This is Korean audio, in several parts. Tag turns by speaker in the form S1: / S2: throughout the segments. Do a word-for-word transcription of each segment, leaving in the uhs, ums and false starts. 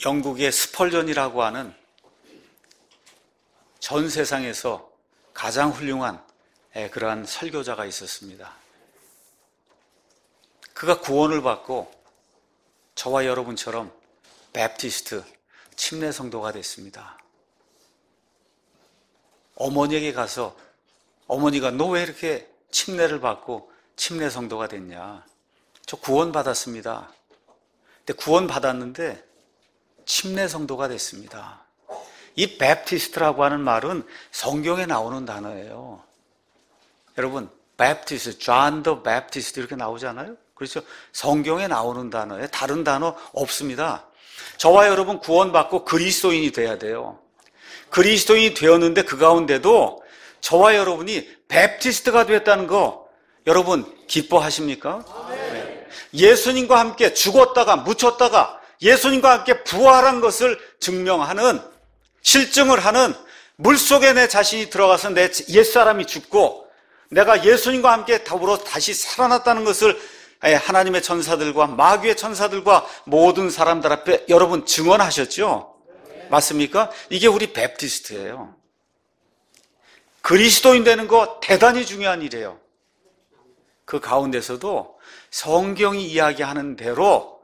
S1: 영국의 스펄전이라고 하는 전 세상에서 가장 훌륭한 그러한 설교자가 있었습니다. 그가 구원을 받고 저와 여러분처럼 베프티스트 침례 성도가 됐습니다. 어머니에게 가서 어머니가 너 왜 이렇게 침례를 받고 침례 성도가 됐냐? 저 구원 받았습니다. 근데 구원 받았는데 침례 성도가 됐습니다. 이 베프티스트라고 하는 말은 성경에 나오는 단어예요. 여러분, 베프티스트, 존 더 베프티스트 이렇게 나오잖아요. 그렇죠? 성경에 나오는 단어에 다른 단어 없습니다. 저와 여러분 구원받고 그리스도인이 돼야 돼요. 그리스도인이 되었는데 그 가운데도 저와 여러분이 베프티스트가 됐다는 거 여러분 기뻐하십니까? 네. 예수님과 함께 죽었다가 묻혔다가 예수님과 함께 부활한 것을 증명하는, 실증을 하는, 물속에 내 자신이 들어가서 내 옛사람이 죽고 내가 예수님과 함께 더불어 다시 살아났다는 것을 하나님의 천사들과 마귀의 천사들과 모든 사람들 앞에 여러분 증언하셨죠? 맞습니까? 이게 우리 베프티스트예요. 그리스도인 되는 거 대단히 중요한 일이에요. 그 가운데서도 성경이 이야기하는 대로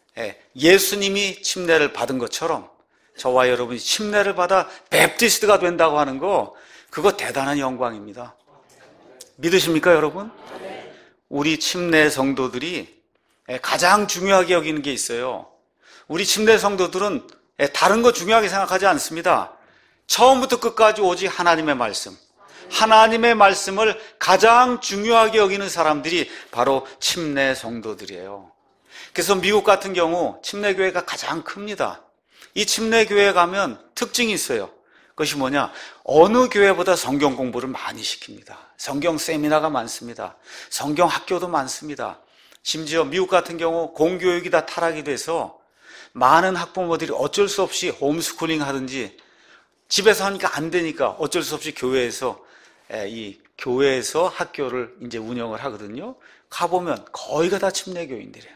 S1: 예수님이 침례를 받은 것처럼 저와 여러분이 침례를 받아 베프티스트가 된다고 하는 거, 그거 대단한 영광입니다. 믿으십니까, 여러분? 우리 침례 성도들이 가장 중요하게 여기는 게 있어요. 우리 침례 성도들은 다른 거 중요하게 생각하지 않습니다. 처음부터 끝까지 오직 하나님의 말씀, 하나님의 말씀을 가장 중요하게 여기는 사람들이 바로 침례 성도들이에요. 그래서 미국 같은 경우 침례교회가 가장 큽니다. 이 침례교회에 가면 특징이 있어요. 그것이 뭐냐? 어느 교회보다 성경 공부를 많이 시킵니다. 성경 세미나가 많습니다. 성경 학교도 많습니다. 심지어 미국 같은 경우 공교육이 다 타락이 돼서 많은 학부모들이 어쩔 수 없이 홈스쿨링 하든지 집에서 하니까 안 되니까 어쩔 수 없이 교회에서 이 교회에서 학교를 이제 운영을 하거든요. 가보면 거의가 다 침례교인들이에요.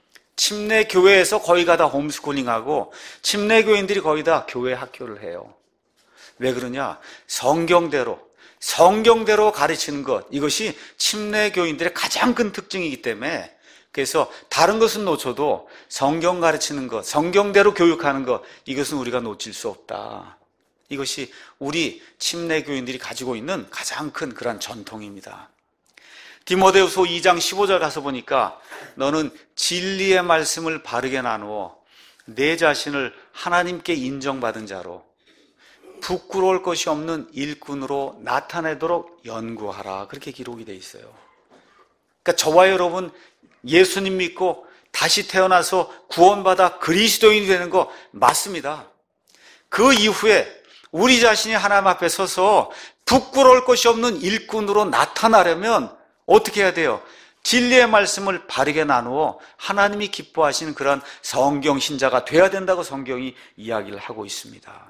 S1: 침례교회에서 거의가 다 홈스쿨링하고 침례교인들이 거의 다 교회 학교를 해요. 왜 그러냐? 성경대로 성경대로 가르치는 것, 이것이 침례교인들의 가장 큰 특징이기 때문에, 그래서 다른 것은 놓쳐도 성경 가르치는 것, 성경대로 교육하는 것, 이것은 우리가 놓칠 수 없다. 이것이 우리 침례교인들이 가지고 있는 가장 큰 그런 전통입니다. 디모데후서 이 장 십오 절 가서 보니까 너는 진리의 말씀을 바르게 나누어 내 자신을 하나님께 인정받은 자로 부끄러울 것이 없는 일꾼으로 나타내도록 연구하라. 그렇게 기록이 돼 있어요. 그러니까 저와 여러분 예수님 믿고 다시 태어나서 구원받아 그리스도인이 되는 거 맞습니다. 그 이후에 우리 자신이 하나님 앞에 서서 부끄러울 것이 없는 일꾼으로 나타나려면 어떻게 해야 돼요? 진리의 말씀을 바르게 나누어 하나님이 기뻐하시는 그런 성경 신자가 돼야 된다고 성경이 이야기를 하고 있습니다.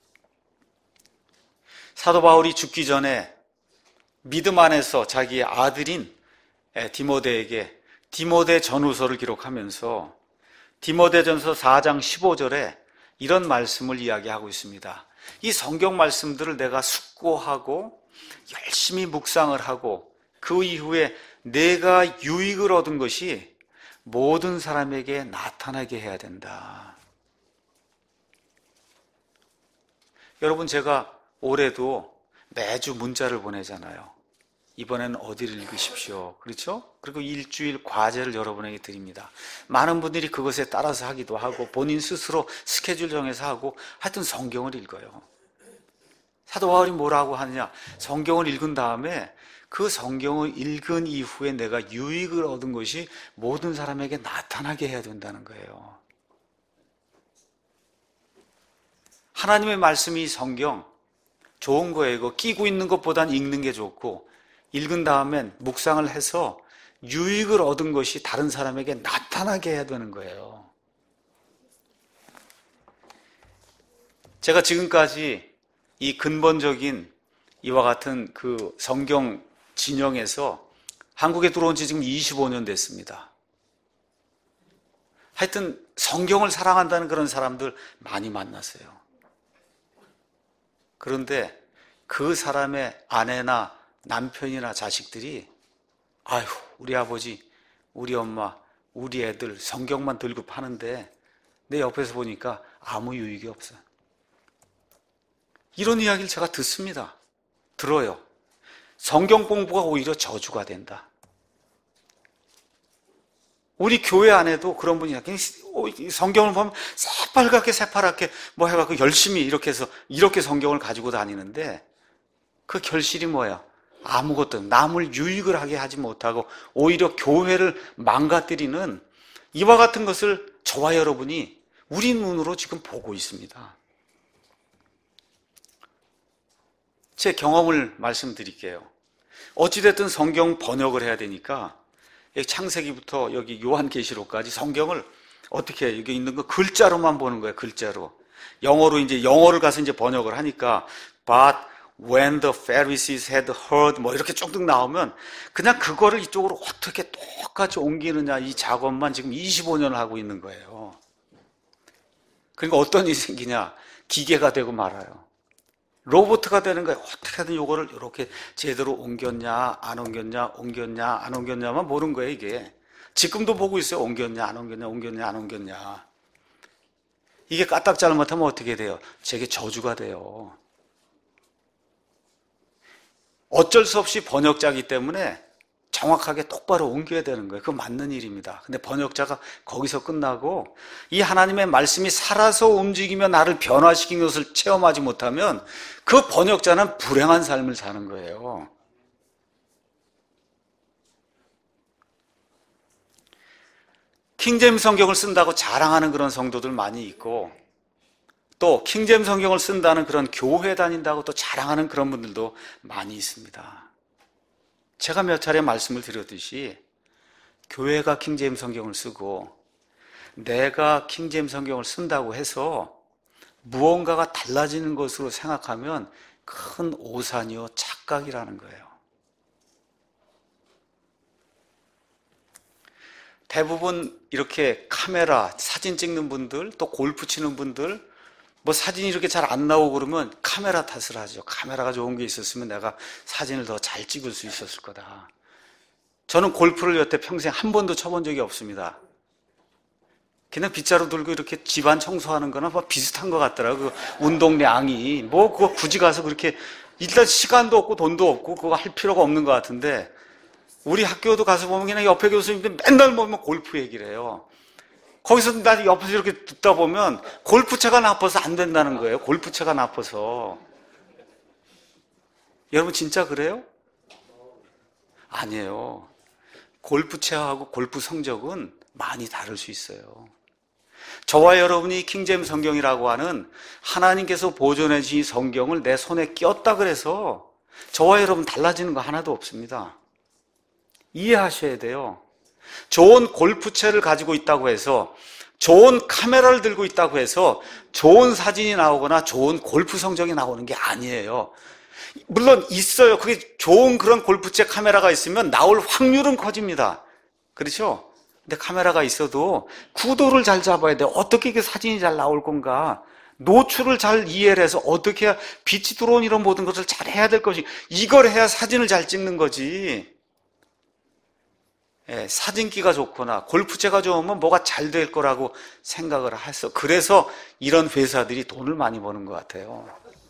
S1: 사도 바울이 죽기 전에 믿음 안에서 자기의 아들인 디모데에게 디모데 전후서를 기록하면서 디모데전서 사 장 십오 절에 이런 말씀을 이야기하고 있습니다. 이 성경 말씀들을 내가 숙고하고 열심히 묵상을 하고 그 이후에 내가 유익을 얻은 것이 모든 사람에게 나타나게 해야 된다. 여러분, 제가 올해도 매주 문자를 보내잖아요. 이번에는 어디를 읽으십시오. 그렇죠? 그리고 일주일 과제를 여러분에게 드립니다. 많은 분들이 그것에 따라서 하기도 하고 본인 스스로 스케줄 정해서 하고 하여튼 성경을 읽어요. 사도 바울이 뭐라고 하느냐? 성경을 읽은 다음에 그 성경을 읽은 이후에 내가 유익을 얻은 것이 모든 사람에게 나타나게 해야 된다는 거예요. 하나님의 말씀이 성경 좋은 거예요. 이거 끼고 있는 것보단 읽는 게 좋고 읽은 다음엔 묵상을 해서 유익을 얻은 것이 다른 사람에게 나타나게 해야 되는 거예요. 제가 지금까지 이 근본적인 이와 같은 그 성경 진영에서 한국에 들어온 지 지금 이십오 년 됐습니다. 하여튼 성경을 사랑한다는 그런 사람들 많이 만났어요. 그런데 그 사람의 아내나 남편이나 자식들이 아휴, 우리 아버지, 우리 엄마, 우리 애들 성경만 들고 파는데 내 옆에서 보니까 아무 유익이 없어. 이런 이야기를 제가 듣습니다. 들어요. 성경 공부가 오히려 저주가 된다. 우리 교회 안에도 그런 분이 성경을 보면 새빨갛게 새파랗게 뭐 해갖고 열심히 이렇게 해서 이렇게 성경을 가지고 다니는데 그 결실이 뭐야? 아무것도 남을 유익을 하게 하지 못하고 오히려 교회를 망가뜨리는 이와 같은 것을 저와 여러분이 우리 눈으로 지금 보고 있습니다. 제 경험을 말씀드릴게요. 어찌됐든 성경 번역을 해야 되니까 창세기부터 여기 요한계시록까지 성경을 어떻게 여기 있는 거 글자로만 보는 거예요. 글자로. 영어로 이제 영어를 가서 이제 번역을 하니까 but when the Pharisees had heard 뭐 이렇게 쭉쭉 나오면 그냥 그거를 이쪽으로 어떻게 똑같이 옮기느냐 이 작업만 지금 이십오 년을 하고 있는 거예요. 그러니까 어떤 일이 생기냐? 기계가 되고 말아요. 로봇가 되는 거예요. 어떻게든 요거를 이렇게 제대로 옮겼냐, 안 옮겼냐, 옮겼냐, 안 옮겼냐만 보는 거예요, 이게. 지금도 보고 있어요. 옮겼냐, 안 옮겼냐, 옮겼냐, 안 옮겼냐. 이게 까딱 잘못하면 어떻게 돼요? 제게 저주가 돼요. 어쩔 수 없이 번역자이기 때문에 정확하게 똑바로 옮겨야 되는 거예요. 그거 맞는 일입니다. 근데 번역자가 거기서 끝나고 이 하나님의 말씀이 살아서 움직이며 나를 변화시킨 것을 체험하지 못하면 그 번역자는 불행한 삶을 사는 거예요. 킹제임스 성경을 쓴다고 자랑하는 그런 성도들 많이 있고 또 킹제임스 성경을 쓴다는 그런 교회 다닌다고 또 자랑하는 그런 분들도 많이 있습니다. 제가 몇 차례 말씀을 드렸듯이 교회가 킹제임스 성경을 쓰고 내가 킹제임스 성경을 쓴다고 해서 무언가가 달라지는 것으로 생각하면 큰 오산이요 착각이라는 거예요. 대부분 이렇게 카메라, 사진 찍는 분들, 또 골프 치는 분들 뭐 사진이 이렇게 잘 안 나오고 그러면 카메라 탓을 하죠. 카메라가 좋은 게 있었으면 내가 사진을 더 잘 찍을 수 있었을 거다. 저는 골프를 여태 평생 한 번도 쳐본 적이 없습니다. 그냥 빗자루 들고 이렇게 집안 청소하는 거나 뭐 비슷한 것 같더라고요. 그 운동량이. 뭐 그거 굳이 가서 그렇게 일단 시간도 없고 돈도 없고 그거 할 필요가 없는 것 같은데 우리 학교도 가서 보면 그냥 옆에 교수님들 맨날 보면 골프 얘기를 해요. 거기서 나 옆에서 이렇게 듣다 보면 골프채가 나빠서 안 된다는 거예요. 골프채가 나빠서. 여러분 진짜 그래요? 아니에요. 골프채하고 골프 성적은 많이 다를 수 있어요. 저와 여러분이 킹제임스 성경이라고 하는 하나님께서 보존해 주신 성경을 내 손에 꼈다 그래서 저와 여러분 달라지는 거 하나도 없습니다. 이해하셔야 돼요. 좋은 골프채를 가지고 있다고 해서 좋은 카메라를 들고 있다고 해서 좋은 사진이 나오거나 좋은 골프 성적이 나오는 게 아니에요. 물론 있어요. 그게 좋은 그런 골프채 카메라가 있으면 나올 확률은 커집니다. 그렇죠? 근데 카메라가 있어도 구도를 잘 잡아야 돼요. 어떻게 이게 사진이 잘 나올 건가? 노출을 잘 이해를 해서 어떻게 해야 빛이 들어온 이런 모든 것을 잘 해야 될 것이 이걸 해야 사진을 잘 찍는 거지. 예, 사진기가 좋거나 골프채가 좋으면 뭐가 잘 될 거라고 생각을 했어. 그래서 이런 회사들이 돈을 많이 버는 것 같아요.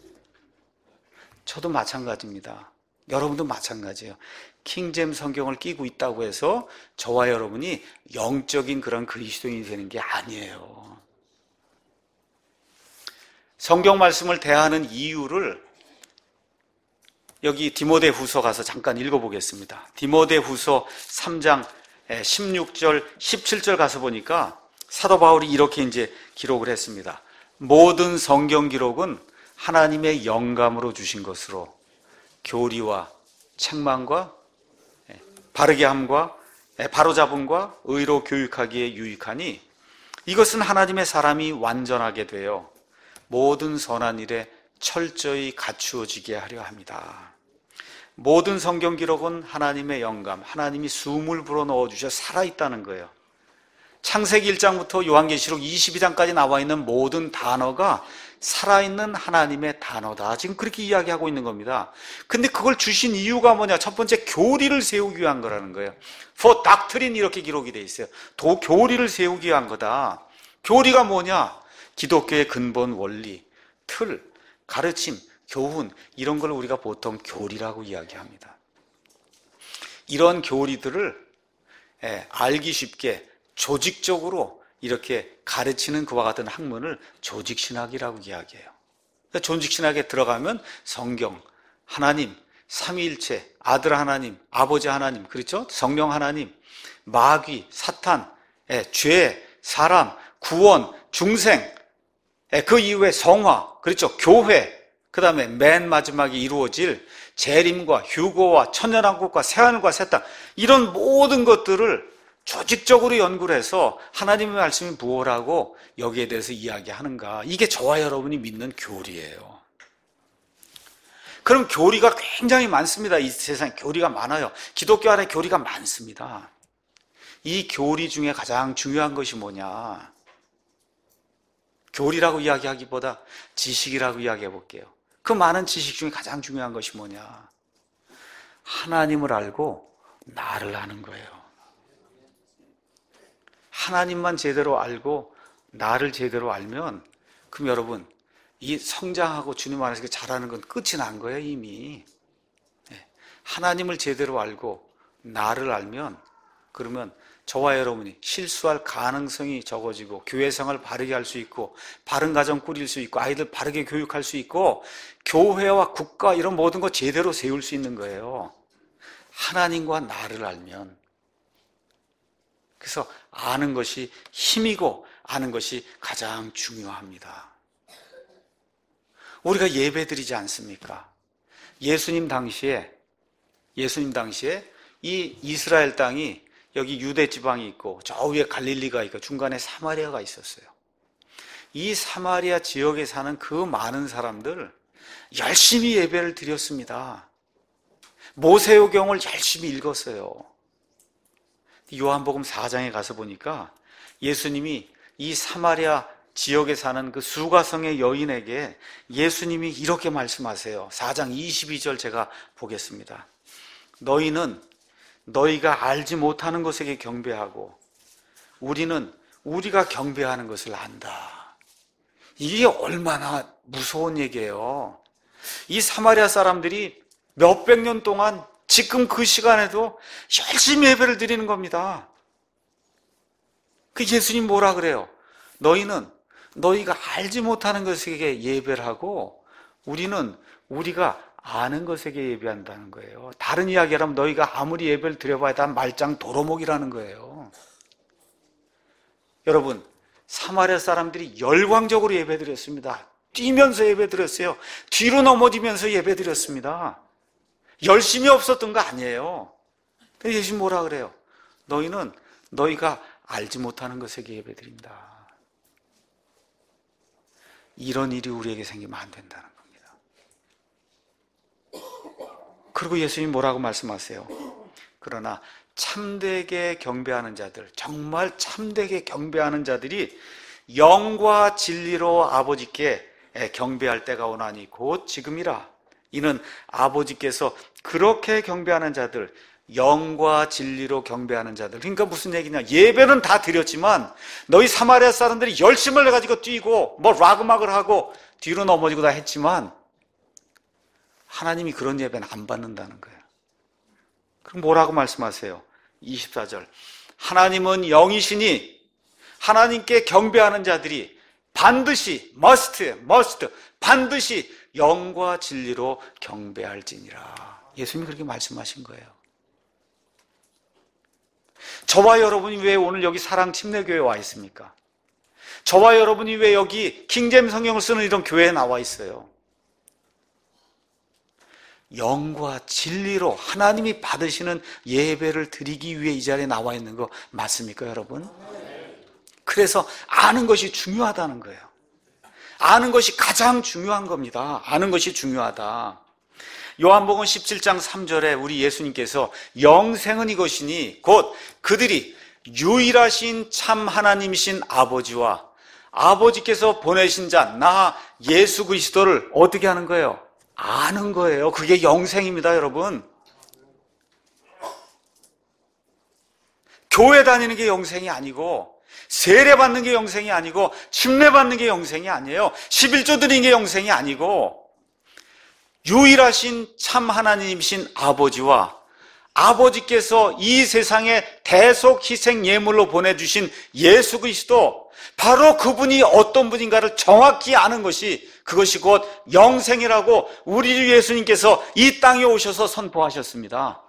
S1: 저도 마찬가지입니다. 여러분도 마찬가지예요. 킹제임스 성경을 끼고 있다고 해서 저와 여러분이 영적인 그런 그리스도인이 되는 게 아니에요. 성경 말씀을 대하는 이유를 여기 디모데후서 가서 잠깐 읽어보겠습니다. 디모데후서 삼 장 십육 절, 십칠 절 가서 보니까 사도 바울이 이렇게 이제 기록을 했습니다. 모든 성경 기록은 하나님의 영감으로 주신 것으로 교리와 책망과 바르게 함과 바로잡음과 의로 교육하기에 유익하니 이것은 하나님의 사람이 완전하게 되어 모든 선한 일에 철저히 갖추어지게 하려 합니다. 모든 성경 기록은 하나님의 영감, 하나님이 숨을 불어넣어 주셔 살아있다는 거예요. 창세기 일 장부터 요한계시록 이십이 장까지 나와 있는 모든 단어가 살아있는 하나님의 단어다. 지금 그렇게 이야기하고 있는 겁니다. 근데 그걸 주신 이유가 뭐냐? 첫 번째, 교리를 세우기 위한 거라는 거예요. For doctrine 이렇게 기록이 돼 있어요. 도 교리를 세우기 위한 거다. 교리가 뭐냐? 기독교의 근본 원리, 틀, 가르침, 교훈, 이런 걸 우리가 보통 교리라고 이야기합니다. 이런 교리들을 예, 알기 쉽게 조직적으로 이렇게 가르치는 그와 같은 학문을 조직신학이라고 이야기해요. 그러니까 조직신학에 들어가면 성경, 하나님, 삼위일체, 아들 하나님, 아버지 하나님, 그렇죠? 성령 하나님, 마귀, 사탄, 예, 죄, 사람, 구원, 중생, 예, 그 이후에 성화, 그렇죠? 교회, 그 다음에 맨 마지막에 이루어질 재림과 휴거와 천년왕국과 새하늘과 새 땅, 이런 모든 것들을 조직적으로 연구를 해서 하나님의 말씀이 무엇라고 여기에 대해서 이야기하는가. 이게 저와 여러분이 믿는 교리예요. 그럼 교리가 굉장히 많습니다. 이 세상에 교리가 많아요. 기독교 안에 교리가 많습니다. 이 교리 중에 가장 중요한 것이 뭐냐? 교리라고 이야기하기보다 지식이라고 이야기해 볼게요. 그 많은 지식 중에 가장 중요한 것이 뭐냐? 하나님을 알고 나를 아는 거예요. 하나님만 제대로 알고 나를 제대로 알면, 그럼 여러분, 이 성장하고 주님 안에서 잘하는 건 끝이 난 거예요, 이미. 하나님을 제대로 알고 나를 알면, 그러면 저와 여러분이 실수할 가능성이 적어지고 교회 생활을 바르게 할 수 있고 바른 가정 꾸릴 수 있고 아이들 바르게 교육할 수 있고 교회와 국가 이런 모든 거 제대로 세울 수 있는 거예요. 하나님과 나를 알면. 그래서 아는 것이 힘이고 아는 것이 가장 중요합니다. 우리가 예배드리지 않습니까? 예수님 당시에 예수님 당시에 이 이스라엘 땅이 여기 유대 지방이 있고 저 위에 갈릴리가 있고 중간에 사마리아가 있었어요. 이 사마리아 지역에 사는 그 많은 사람들 열심히 예배를 드렸습니다. 모세오경을 열심히 읽었어요. 요한복음 사 장에 가서 보니까 예수님이 이 사마리아 지역에 사는 그 수가성의 여인에게 예수님이 이렇게 말씀하세요. 사 장 이십이 절 제가 보겠습니다. 너희는 너희가 알지 못하는 것에게 경배하고 우리는 우리가 경배하는 것을 안다. 이게 얼마나 무서운 얘기예요. 이 사마리아 사람들이 몇백 년 동안 지금 그 시간에도 열심히 예배를 드리는 겁니다. 그 예수님 뭐라 그래요? 너희는 너희가 알지 못하는 것에게 예배를 하고 우리는 우리가 아는 것에게 예배한다는 거예요. 다른 이야기라면 너희가 아무리 예배를 드려봐야 다 말짱 도로목이라는 거예요. 여러분, 사마리아 사람들이 열광적으로 예배 드렸습니다. 뛰면서 예배 드렸어요. 뒤로 넘어지면서 예배 드렸습니다. 열심히 없었던 거 아니에요. 근데 예수님 뭐라 그래요? 너희는 너희가 알지 못하는 것에게 예배 드린다. 이런 일이 우리에게 생기면 안 된다는 겁니다. 그리고 예수님 뭐라고 말씀하세요? 그러나 참되게 경배하는 자들, 정말 참되게 경배하는 자들이 영과 진리로 아버지께 경배할 때가 오나니 곧 지금이라. 이는 아버지께서 그렇게 경배하는 자들, 영과 진리로 경배하는 자들. 그러니까 무슨 얘기냐? 예배는 다 드렸지만 너희 사마리아 사람들이 열심을 해가지고 뛰고 뭐 락음악을 하고 뒤로 넘어지고 다 했지만 하나님이 그런 예배는 안 받는다는 거예요. 그럼 뭐라고 말씀하세요? 이십사 절. 하나님은 영이시니 하나님께 경배하는 자들이 반드시 must, must 반드시 영과 진리로 경배할지니라. 예수님이 그렇게 말씀하신 거예요. 저와 여러분이 왜 오늘 여기 사랑 침례교회에 와 있습니까? 저와 여러분이 왜 여기 킹제임스 성경을 쓰는 이런 교회에 나와 있어요? 영과 진리로 하나님이 받으시는 예배를 드리기 위해 이 자리에 나와 있는 거 맞습니까, 여러분? 그래서 아는 것이 중요하다는 거예요. 아는 것이 가장 중요한 겁니다. 아는 것이 중요하다. 요한복음 십칠 장 삼 절에 우리 예수님께서 영생은 이것이니 곧 그들이 유일하신 참 하나님이신 아버지와 아버지께서 보내신 자, 나 예수 그리스도를 어떻게 하는 거예요? 아는 거예요. 그게 영생입니다, 여러분. 교회 다니는 게 영생이 아니고, 세례 받는 게 영생이 아니고, 침례 받는 게 영생이 아니에요. 십일조 드리는 게 영생이 아니고, 유일하신 참 하나님이신 아버지와 아버지께서 이 세상에 대속 희생 예물로 보내주신 예수 그리스도, 바로 그분이 어떤 분인가를 정확히 아는 것이, 그것이 곧 영생이라고 우리 주 예수님께서 이 땅에 오셔서 선포하셨습니다.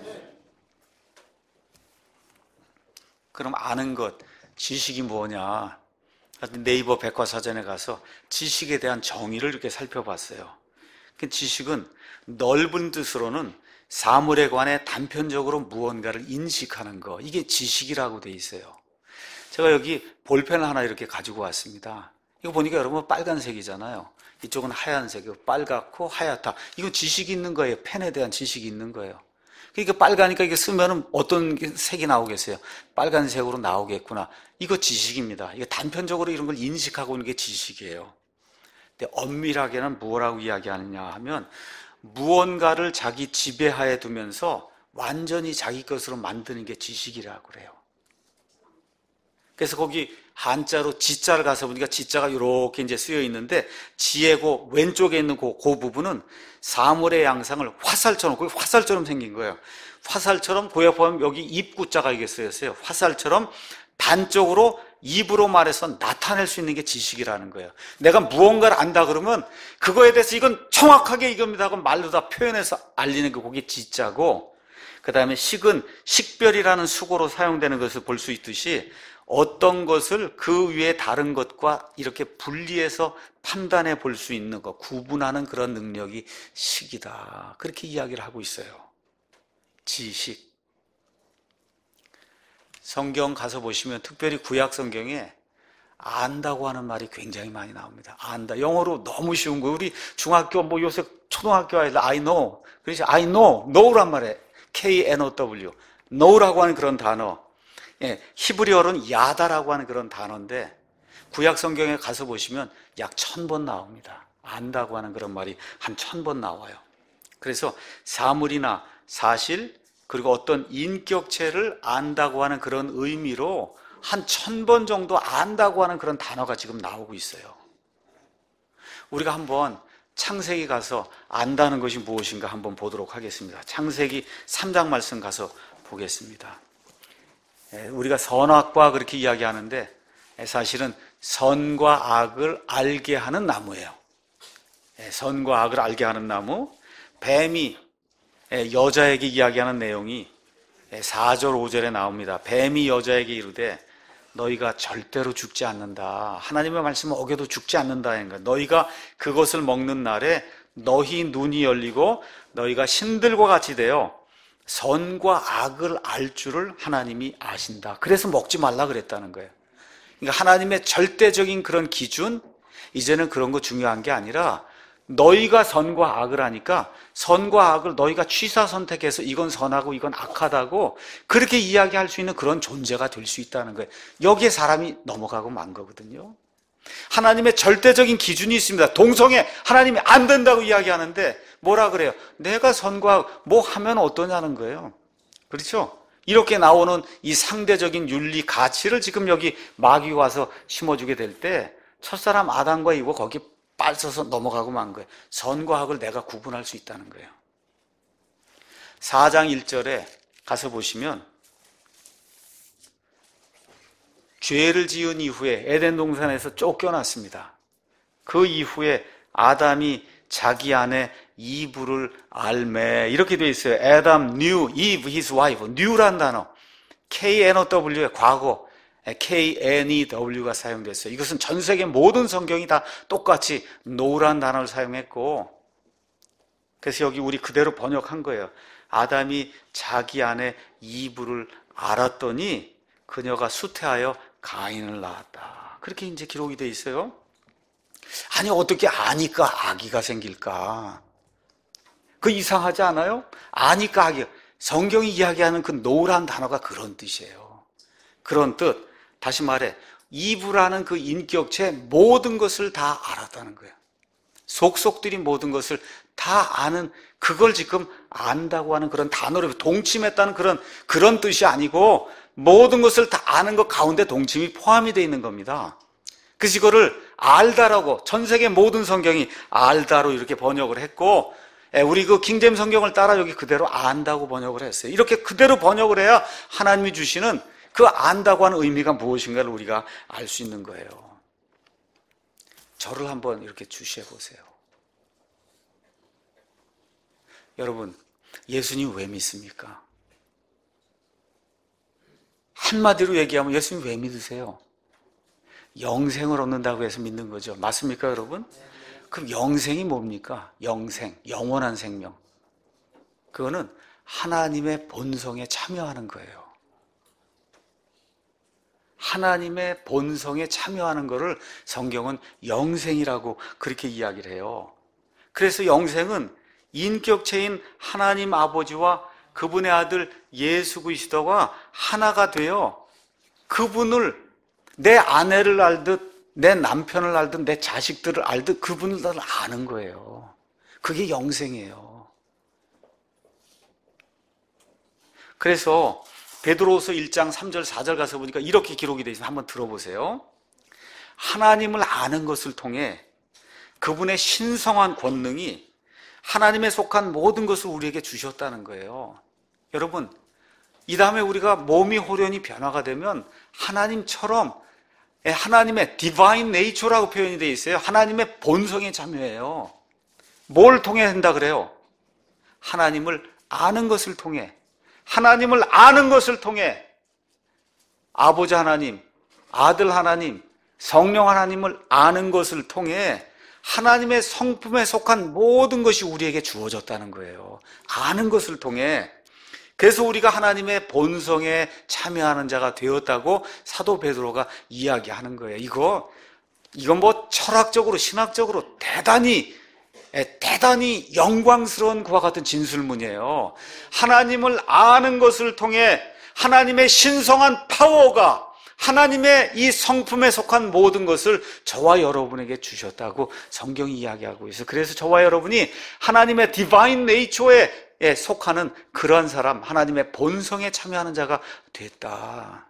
S1: 그럼 아는 것, 지식이 뭐냐? 네이버 백과사전에 가서 지식에 대한 정의를 이렇게 살펴봤어요. 그 지식은 넓은 뜻으로는 사물에 관해 단편적으로 무언가를 인식하는 거, 이게 지식이라고 돼 있어요. 제가 여기 볼펜을 하나 이렇게 가지고 왔습니다. 이거 보니까 여러분 빨간색이잖아요. 이쪽은 하얀색이고 빨갛고 하얗다. 이거 지식이 있는 거예요. 펜에 대한 지식이 있는 거예요. 그러니까 빨가니까 이게 쓰면은 어떤 색이 나오겠어요? 빨간색으로 나오겠구나. 이거 지식입니다. 이거 단편적으로 이런 걸 인식하고 있는 게 지식이에요. 근데 엄밀하게는 뭐라고 이야기하느냐 하면, 무언가를 자기 지배하에 두면서 완전히 자기 것으로 만드는 게 지식이라고 그래요. 그래서 거기 한자로 지자를 가서 보니까 지자가 이렇게 이제 쓰여 있는데, 지혜고 왼쪽에 있는 그, 그 부분은 사물의 양상을 화살처럼, 거기 화살처럼 생긴 거예요. 화살처럼, 거기 보면 여기 입구자가 이게 쓰여 있어요. 화살처럼 단적으로 입으로 말해서 나타낼 수 있는 게 지식이라는 거예요. 내가 무언가를 안다 그러면 그거에 대해서 이건 정확하게 이겁니다 하고 말로 다 표현해서 알리는 게 그게 지자고, 그 다음에 식은 식별이라는 수고로 사용되는 것을 볼 수 있듯이 어떤 것을 그 위에 다른 것과 이렇게 분리해서 판단해 볼 수 있는 것, 구분하는 그런 능력이 식이다. 그렇게 이야기를 하고 있어요. 지식. 성경 가서 보시면 특별히 구약 성경에 안다고 하는 말이 굉장히 많이 나옵니다. 안다. 영어로 너무 쉬운 거. 우리 중학교, 뭐 요새 초등학교 아이들 I know. 그래서 I know, know란 말에 K N O W. know라고 하는 그런 단어. 예, 히브리어로는 야다라고 하는 그런 단어인데, 구약 성경에 가서 보시면 약 천 번 나옵니다. 안다고 하는 그런 말이 한 천 번 나와요. 그래서 사물이나 사실, 그리고 어떤 인격체를 안다고 하는 그런 의미로 한 천 번 정도 안다고 하는 그런 단어가 지금 나오고 있어요. 우리가 한번 창세기 가서 안다는 것이 무엇인가 한번 보도록 하겠습니다. 창세기 삼 장 말씀 가서 보겠습니다. 우리가 선악과 그렇게 이야기하는데 사실은 선과 악을 알게 하는 나무예요. 선과 악을 알게 하는 나무. 뱀이 여자에게 이야기하는 내용이 사 절 오 절에 나옵니다. 뱀이 여자에게 이르되 너희가 절대로 죽지 않는다. 하나님의 말씀을 어겨도 죽지 않는다. 너희가 그것을 먹는 날에 너희 눈이 열리고 너희가 신들과 같이 되어 선과 악을 알 줄을 하나님이 아신다. 그래서 먹지 말라 그랬다는 거예요. 그러니까 하나님의 절대적인 그런 기준, 이제는 그런 거 중요한 게 아니라 너희가 선과 악을 하니까 선과 악을 너희가 취사 선택해서 이건 선하고 이건 악하다고 그렇게 이야기할 수 있는 그런 존재가 될 수 있다는 거예요. 여기에 사람이 넘어가고 만 거거든요. 하나님의 절대적인 기준이 있습니다. 동성애 하나님이 안 된다고 이야기하는데 뭐라 그래요? 내가 선과 악 뭐 하면 어떠냐는 거예요. 그렇죠? 이렇게 나오는 이 상대적인 윤리 가치를 지금 여기 마귀가 와서 심어주게 될 때 첫사람 아담과 이브 거기 빠져서 넘어가고 만 거예요. 선과 악을 내가 구분할 수 있다는 거예요. 사 장 일 절에 가서 보시면 죄를 지은 이후에 에덴 동산에서 쫓겨났습니다. 그 이후에 아담이 자기 아내 이브를 알매, 이렇게 되어 있어요. Adam knew Eve, his wife. knew란 단어, K N O W의 과거, K N E W가 사용됐어요. 이것은 전 세계 모든 성경이 다 똑같이 know란 단어를 사용했고, 그래서 여기 우리 그대로 번역한 거예요. 아담이 자기 아내 이브를 알았더니 그녀가 수태하여 가인을 낳았다. 그렇게 이제 기록이 되어 있어요. 아니 어떻게 아니까 아기가 생길까? 그 이상하지 않아요? 아니까 아기. 성경이 이야기하는 그 know란 단어가 그런 뜻이에요. 그런 뜻. 다시 말해 이브라는 그 인격체 모든 것을 다 알았다는 거예요. 속속들이 모든 것을 다 아는, 그걸 지금 안다고 하는 그런 단어로 동침했다는 그런 그런 뜻이 아니고 모든 것을 다 아는 것 가운데 동침이 포함이 되어 있는 겁니다. 그래서 이거를 알다라고, 전 세계 모든 성경이 알다로 이렇게 번역을 했고, 우리 그 킹제임 성경을 따라 여기 그대로 안다고 번역을 했어요. 이렇게 그대로 번역을 해야 하나님이 주시는 그 안다고 하는 의미가 무엇인가를 우리가 알 수 있는 거예요. 저를 한번 이렇게 주시해 보세요. 여러분, 예수님 왜 믿습니까? 한마디로 얘기하면 예수님 왜 믿으세요? 영생을 얻는다고 해서 믿는 거죠. 맞습니까, 여러분? 그럼 영생이 뭡니까? 영생, 영원한 생명. 그거는 하나님의 본성에 참여하는 거예요. 하나님의 본성에 참여하는 것을 성경은 영생이라고 그렇게 이야기를 해요. 그래서 영생은 인격체인 하나님 아버지와 그분의 아들 예수 그리스도가 하나가 되어 그분을, 내 아내를 알듯 내 남편을 알듯 내 자식들을 알듯 그분을 다 아는 거예요. 그게 영생이에요. 그래서 베드로후서 일 장 삼 절 사 절 가서 보니까 이렇게 기록이 되어 있습니다. 한번 들어보세요. 하나님을 아는 것을 통해 그분의 신성한 권능이 하나님에 속한 모든 것을 우리에게 주셨다는 거예요. 여러분, 이 다음에 우리가 몸이 호련히 변화가 되면 하나님처럼, 하나님의 디바인 네이처라고 표현이 되어 있어요. 하나님의 본성에 참여해요. 뭘 통해 한다 그래요? 하나님을 아는 것을 통해, 하나님을 아는 것을 통해 아버지 하나님, 아들 하나님, 성령 하나님을 아는 것을 통해 하나님의 성품에 속한 모든 것이 우리에게 주어졌다는 거예요. 아는 것을 통해. 그래서 우리가 하나님의 본성에 참여하는 자가 되었다고 사도 베드로가 이야기하는 거예요. 이거, 이건 뭐 철학적으로, 신학적으로 대단히, 대단히 영광스러운 그와 같은 진술문이에요. 하나님을 아는 것을 통해 하나님의 신성한 파워가 하나님의 이 성품에 속한 모든 것을 저와 여러분에게 주셨다고 성경이 이야기하고 있어요. 그래서 저와 여러분이 하나님의 디바인 네이처에 속하는 그러한 사람, 하나님의 본성에 참여하는 자가 됐다.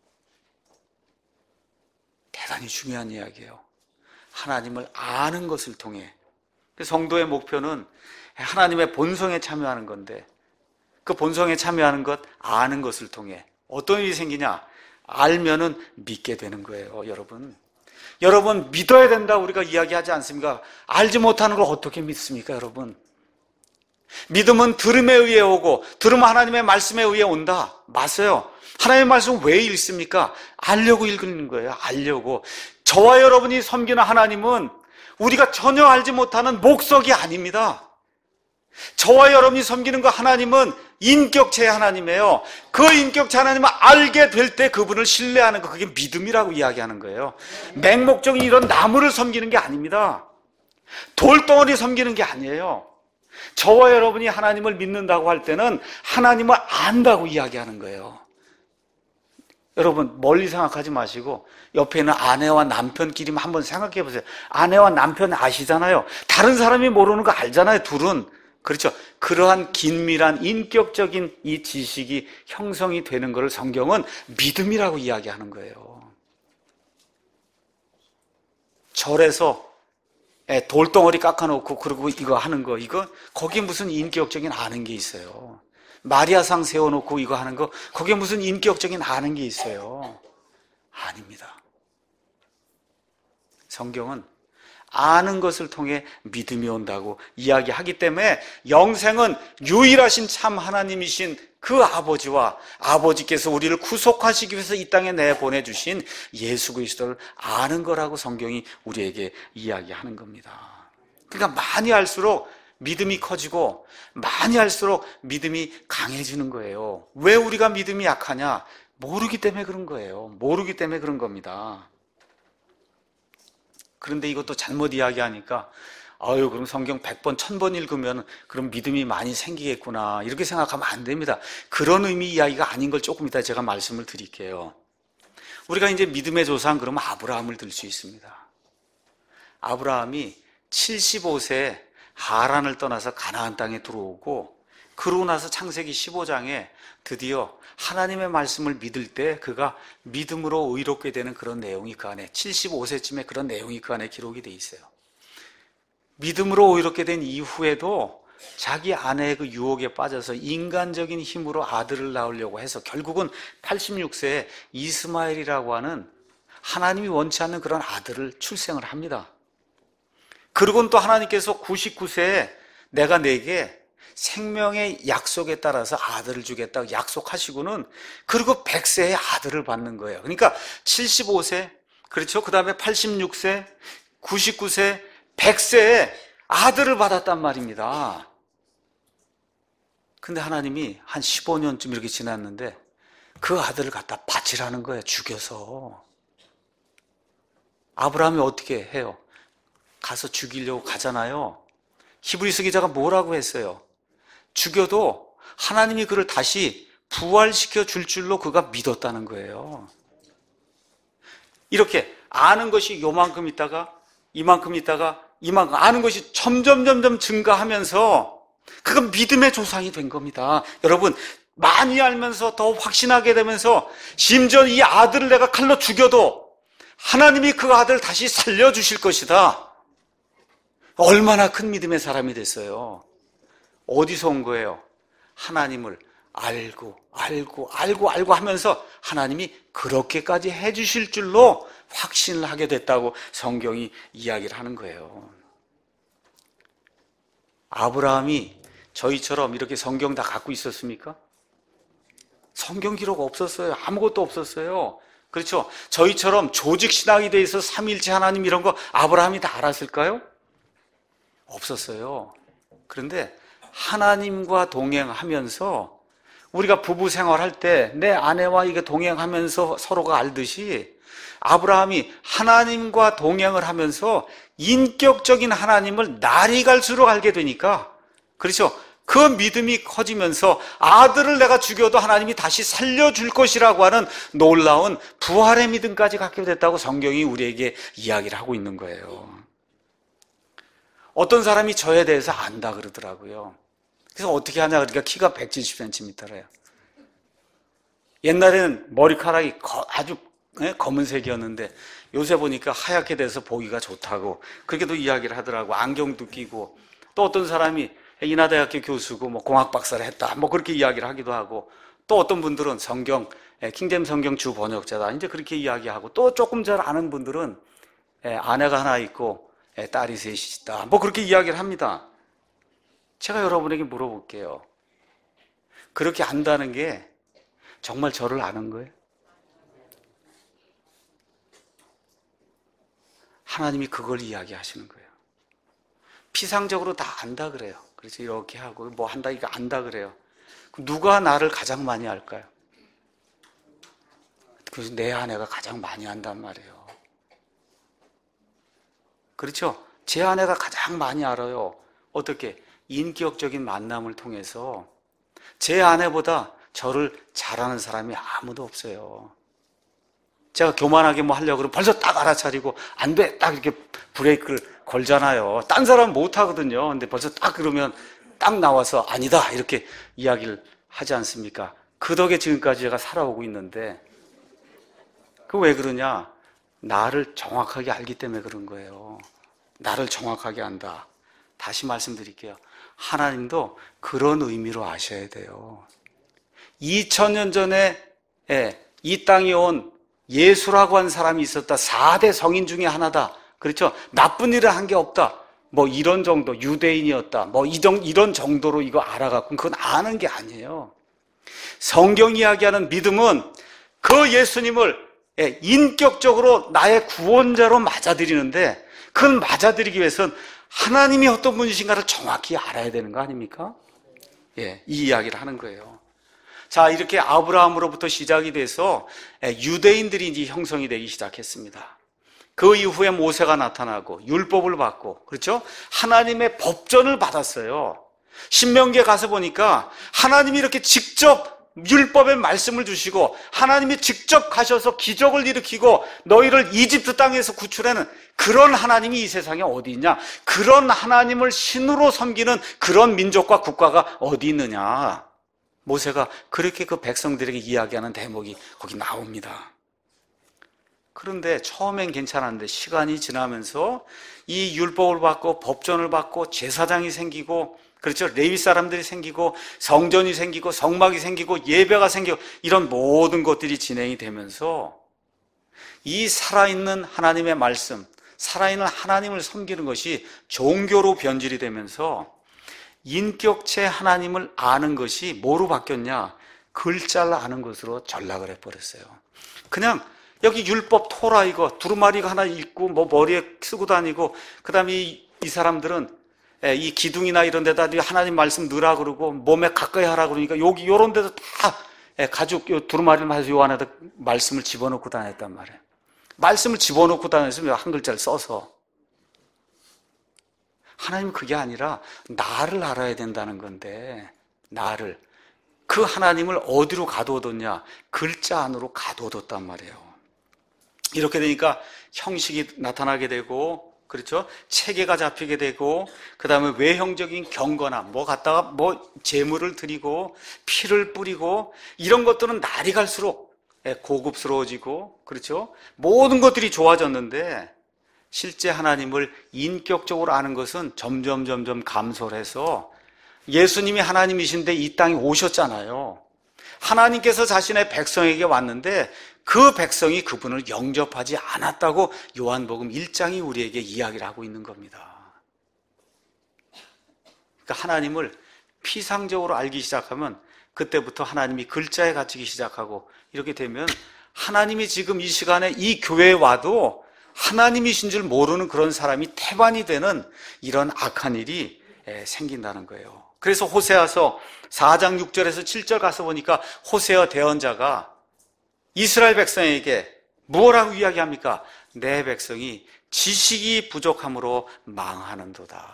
S1: 대단히 중요한 이야기예요. 하나님을 아는 것을 통해. 성도의 목표는 하나님의 본성에 참여하는 건데, 그 본성에 참여하는 것, 아는 것을 통해 어떤 일이 생기냐? 알면은 믿게 되는 거예요, 여러분. 여러분, 믿어야 된다 우리가 이야기하지 않습니까? 알지 못하는 걸 어떻게 믿습니까, 여러분? 믿음은 들음에 의해 오고, 들음은 하나님의 말씀에 의해 온다. 맞아요. 하나님의 말씀은 왜 읽습니까? 알려고 읽는 거예요, 알려고. 저와 여러분이 섬기는 하나님은 우리가 전혀 알지 못하는 목석이 아닙니다. 저와 여러분이 섬기는 그 하나님은 인격체의 하나님이에요. 그 인격체 하나님을 알게 될 때 그분을 신뢰하는 거, 그게 믿음이라고 이야기하는 거예요. 맹목적인 이런 나무를 섬기는 게 아닙니다. 돌덩어리 섬기는 게 아니에요. 저와 여러분이 하나님을 믿는다고 할 때는 하나님을 안다고 이야기하는 거예요. 여러분, 멀리 생각하지 마시고 옆에 있는 아내와 남편끼리만 한번 생각해 보세요. 아내와 남편 아시잖아요. 다른 사람이 모르는 거 알잖아요, 둘은. 그렇죠. 그러한 긴밀한 인격적인 이 지식이 형성이 되는 것을 성경은 믿음이라고 이야기하는 거예요. 절에서 돌덩어리 깎아놓고 그러고 이거 하는 거, 이거 거기에 무슨 인격적인 아는 게 있어요. 마리아상 세워놓고 이거 하는 거, 거기에 무슨 인격적인 아는 게 있어요. 아닙니다. 성경은 아는 것을 통해 믿음이 온다고 이야기하기 때문에 영생은 유일하신 참 하나님이신 그 아버지와 아버지께서 우리를 구속하시기 위해서 이 땅에 내보내주신 예수 그리스도를 아는 거라고 성경이 우리에게 이야기하는 겁니다. 그러니까 많이 알수록 믿음이 커지고 많이 할수록 믿음이 강해지는 거예요. 왜 우리가 믿음이 약하냐? 모르기 때문에 그런 거예요. 모르기 때문에 그런 겁니다. 그런데 이것도 잘못 이야기하니까 아유, 그럼 성경 백 번, 천 번 읽으면 그럼 믿음이 많이 생기겠구나 이렇게 생각하면 안 됩니다. 그런 의미 이야기가 아닌 걸 조금 이따 제가 말씀을 드릴게요. 우리가 이제 믿음의 조상 그러면 아브라함을 들 수 있습니다. 아브라함이 칠십오 세에 하란을 떠나서 가나안 땅에 들어오고, 그러고 나서 창세기 십오 장에 드디어 하나님의 말씀을 믿을 때 그가 믿음으로 의롭게 되는 그런 내용이 그 안에, 칠십오 세쯤에 그런 내용이 그 안에 기록이 돼 있어요. 믿음으로 의롭게 된 이후에도 자기 아내의 그 유혹에 빠져서 인간적인 힘으로 아들을 낳으려고 해서 결국은 팔십육 세에 이스마엘이라고 하는 하나님이 원치 않는 그런 아들을 출생을 합니다. 그리고는 또 하나님께서 구십구 세에 내가 내게 생명의 약속에 따라서 아들을 주겠다고 약속하시고는, 그리고 백 세에 아들을 받는 거예요. 그러니까 칠십오 세, 그렇죠? 그 다음에 팔십육 세, 구십구 세, 백 세에 아들을 받았단 말입니다. 근데 하나님이 한 십오 년쯤 이렇게 지났는데 그 아들을 갖다 바치라는 거예요. 죽여서. 아브라함이 어떻게 해요? 가서 죽이려고 가잖아요. 히브리서 기자가 뭐라고 했어요? 죽여도 하나님이 그를 다시 부활시켜 줄 줄로 그가 믿었다는 거예요. 이렇게 아는 것이 요만큼 있다가 이만큼 있다가 이만큼 아는 것이 점점 점점 증가하면서 그건 믿음의 조상이 된 겁니다. 여러분, 많이 알면서 더 확신하게 되면서 심지어 이 아들을 내가 칼로 죽여도 하나님이 그 아들을 다시 살려주실 것이다. 얼마나 큰 믿음의 사람이 됐어요. 어디서 온 거예요? 하나님을 알고 알고 알고 알고 하면서 하나님이 그렇게까지 해주실 줄로 확신을 하게 됐다고 성경이 이야기를 하는 거예요. 아브라함이 저희처럼 이렇게 성경 다 갖고 있었습니까? 성경 기록 없었어요. 아무것도 없었어요. 그렇죠? 저희처럼 조직 신학에 대해서 삼위일체 하나님 이런 거 아브라함이 다 알았을까요? 없었어요. 그런데 하나님과 동행하면서 우리가 부부 생활할 때 내 아내와 이게 동행하면서 서로가 알듯이 아브라함이 하나님과 동행을 하면서 인격적인 하나님을 날이 갈수록 알게 되니까, 그렇죠? 그 믿음이 커지면서 아들을 내가 죽여도 하나님이 다시 살려줄 것이라고 하는 놀라운 부활의 믿음까지 갖게 됐다고 성경이 우리에게 이야기를 하고 있는 거예요. 어떤 사람이 저에 대해서 안다 그러더라고요. 그래서 어떻게 하냐 그러니까 키가 백칠십 센티미터래요. 옛날에는 머리카락이 아주 검은색이었는데 요새 보니까 하얗게 돼서 보기가 좋다고 그렇게도 이야기를 하더라고. 안경도 끼고, 또 어떤 사람이 인하대학교 교수고 뭐 공학 박사를 했다 뭐 그렇게 이야기를 하기도 하고, 또 어떤 분들은 성경 킹잼 성경 주 번역자다 이제 그렇게 이야기하고, 또 조금 잘 아는 분들은 아내가 하나 있고 딸이 셋이 있다 뭐 그렇게 이야기를 합니다. 제가 여러분에게 물어볼게요. 그렇게 안다는 게 정말 저를 아는 거예요? 하나님이 그걸 이야기하시는 거예요. 피상적으로 다 안다 그래요. 그래서 이렇게 하고 뭐 한다 이거 안다 그래요. 그럼 누가 나를 가장 많이 알까요? 그래서 내 아내가 가장 많이 안단 말이에요. 그렇죠? 제 아내가 가장 많이 알아요. 어떻게? 인격적인 만남을 통해서. 제 아내보다 저를 잘 아는 사람이 아무도 없어요. 제가 교만하게 뭐 하려고 그러면 벌써 딱 알아차리고 안 돼! 딱 이렇게 브레이크를 걸잖아요. 딴 사람은 못 하거든요. 근데 벌써 딱 그러면 딱 나와서 아니다! 이렇게 이야기를 하지 않습니까? 그 덕에 지금까지 제가 살아오고 있는데, 그 왜 그러냐? 나를 정확하게 알기 때문에 그런 거예요. 나를 정확하게 안다. 다시 말씀드릴게요. 하나님도 그런 의미로 아셔야 돼요. 이천 년 전에 이 땅에 온 예수라고 한 사람이 있었다. 사 대 성인 중에 하나다. 그렇죠? 나쁜 일을 한 게 없다. 뭐 이런 정도, 유대인이었다. 뭐 이런 정도로 이거 알아갖고 그건 아는 게 아니에요. 성경 이야기하는 믿음은 그 예수님을 인격적으로 나의 구원자로 맞아들이는데, 그걸 맞아들이기 위해서는 하나님이 어떤 분이신가를 정확히 알아야 되는 거 아닙니까? 예, 이 이야기를 하는 거예요. 자, 이렇게 아브라함으로부터 시작이 돼서 유대인들이 이제 형성이 되기 시작했습니다. 그 이후에 모세가 나타나고 율법을 받고, 그렇죠? 하나님의 법전을 받았어요. 신명기에 가서 보니까 하나님이 이렇게 직접 율법의 말씀을 주시고 하나님이 직접 가셔서 기적을 일으키고 너희를 이집트 땅에서 구출하는 그런 하나님이 이 세상에 어디 있냐? 그런 하나님을 신으로 섬기는 그런 민족과 국가가 어디 있느냐? 모세가 그렇게 그 백성들에게 이야기하는 대목이 거기 나옵니다. 그런데 처음엔 괜찮았는데 시간이 지나면서 이 율법을 받고 법전을 받고 제사장이 생기고, 그렇죠, 레위 사람들이 생기고 성전이 생기고 성막이 생기고 예배가 생기고 이런 모든 것들이 진행이 되면서 이 살아있는 하나님의 말씀, 살아있는 하나님을 섬기는 것이 종교로 변질이 되면서 인격체 하나님을 아는 것이 뭐로 바뀌었냐? 글자를 아는 것으로 전락을 해버렸어요. 그냥 여기 율법 토라 이거 두루마리가 하나 읽고 뭐 머리에 쓰고 다니고, 그 다음에 이, 이 사람들은 이 기둥이나 이런 데다 하나님 말씀 넣으라 그러고 몸에 가까이 하라 그러니까 여기 이런 데도 다 가죽 요 두루마리를 마서 요 안에다 말씀을 집어넣고 다녔단 말이에요. 말씀을 집어넣고 다녔으면 한 글자를 써서. 하나님은 그게 아니라 나를 알아야 된다는 건데, 나를, 그 하나님을 어디로 가둬뒀냐? 글자 안으로 가둬뒀단 말이에요. 이렇게 되니까 형식이 나타나게 되고, 그렇죠? 체계가 잡히게 되고, 그 다음에 외형적인 경건함, 뭐 갖다가 뭐 제물을 드리고 피를 뿌리고 이런 것들은 날이 갈수록 고급스러워지고, 그렇죠? 모든 것들이 좋아졌는데 실제 하나님을 인격적으로 아는 것은 점점 점점 감소를 해서, 예수님이 하나님이신데 이 땅에 오셨잖아요. 하나님께서 자신의 백성에게 왔는데 그 백성이 그분을 영접하지 않았다고 요한복음 일 장이 우리에게 이야기를 하고 있는 겁니다. 그러니까 하나님을 피상적으로 알기 시작하면 그때부터 하나님이 글자에 갇히기 시작하고, 이렇게 되면 하나님이 지금 이 시간에 이 교회에 와도 하나님이신 줄 모르는 그런 사람이 태반이 되는 이런 악한 일이 생긴다는 거예요. 그래서 호세아서 사 장 육 절에서 칠 절 가서 보니까 호세아 대언자가 이스라엘 백성에게 뭐라고 이야기합니까? 내 백성이 지식이 부족함으로 망하는도다.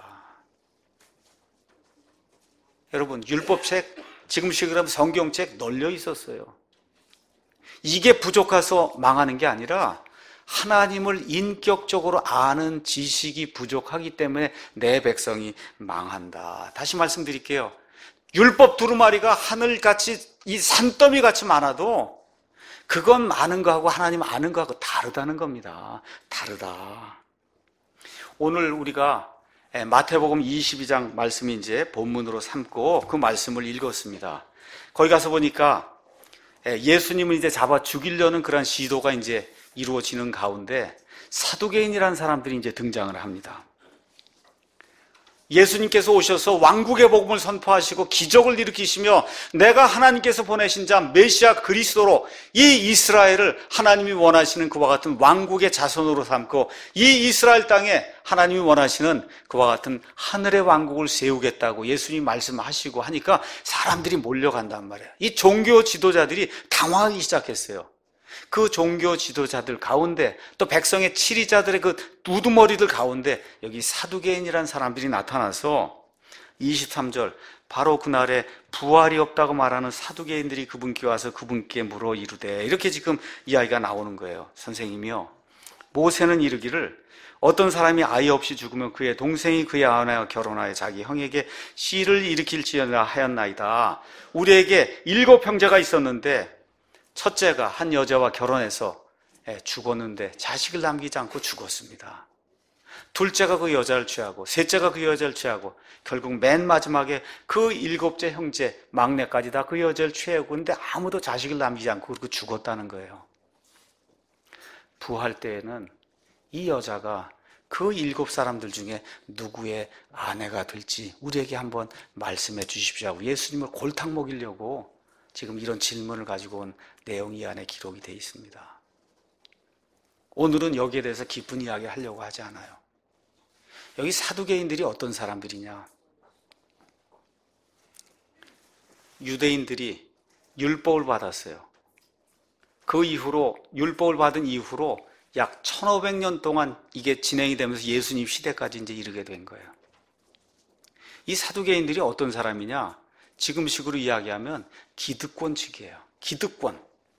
S1: 여러분, 율법책, 지금 시기로 성경책 널려 있었어요. 이게 부족해서 망하는 게 아니라 하나님을 인격적으로 아는 지식이 부족하기 때문에 내 백성이 망한다. 다시 말씀드릴게요. 율법 두루마리가 하늘같이 이 산더미같이 많아도 그건 많은 거하고 하나님 아는 거하고 다르다는 겁니다. 다르다. 오늘 우리가 마태복음 이십이 장 말씀이 이제 본문으로 삼고 그 말씀을 읽었습니다. 거기 가서 보니까 예수님을 이제 잡아 죽이려는 그런 시도가 이제 이루어지는 가운데 사두개인이라는 사람들이 이제 등장을 합니다. 예수님께서 오셔서 왕국의 복음을 선포하시고 기적을 일으키시며 내가 하나님께서 보내신 자 메시아 그리스도로 이 이스라엘을 하나님이 원하시는 그와 같은 왕국의 자손으로 삼고 이 이스라엘 땅에 하나님이 원하시는 그와 같은 하늘의 왕국을 세우겠다고 예수님이 말씀하시고 하니까 사람들이 몰려간단 말이에요. 이 종교 지도자들이 당황하기 시작했어요. 그 종교 지도자들 가운데 또 백성의 치리자들의 그 우두머리들 가운데 여기 사두개인이라는 사람들이 나타나서 이십삼 절 바로 그날에 부활이 없다고 말하는 사두개인들이 그분께 와서 그분께 물어 이르되, 이렇게 지금 이야기가 나오는 거예요. 선생님이요, 모세는 이르기를 어떤 사람이 아이 없이 죽으면 그의 동생이 그의 아내와 결혼하여 자기 형에게 씨를 일으킬지어다 하였나이다. 우리에게 일곱 형제가 있었는데 첫째가 한 여자와 결혼해서 죽었는데 자식을 남기지 않고 죽었습니다. 둘째가 그 여자를 취하고 셋째가 그 여자를 취하고 결국 맨 마지막에 그 일곱째 형제 막내까지 다 그 여자를 취하고, 그런데 아무도 자식을 남기지 않고 그렇게 죽었다는 거예요. 부활 때에는 이 여자가 그 일곱 사람들 중에 누구의 아내가 될지 우리에게 한번 말씀해 주십시오 하고 예수님을 골탕 먹이려고 지금 이런 질문을 가지고 온 내용이 이 안에 기록이 되어 있습니다. 오늘은 여기에 대해서 깊은 이야기를 하려고 하지 않아요. 여기 사두개인들이 어떤 사람들이냐? 유대인들이 율법을 받았어요. 그 이후로, 율법을 받은 이후로 약 천오백 년 동안 이게 진행이 되면서 예수님 시대까지 이제 이르게 된 거예요. 이 사두개인들이 어떤 사람이냐? 지금식으로 이야기하면 기득권 측이에요. 기득권.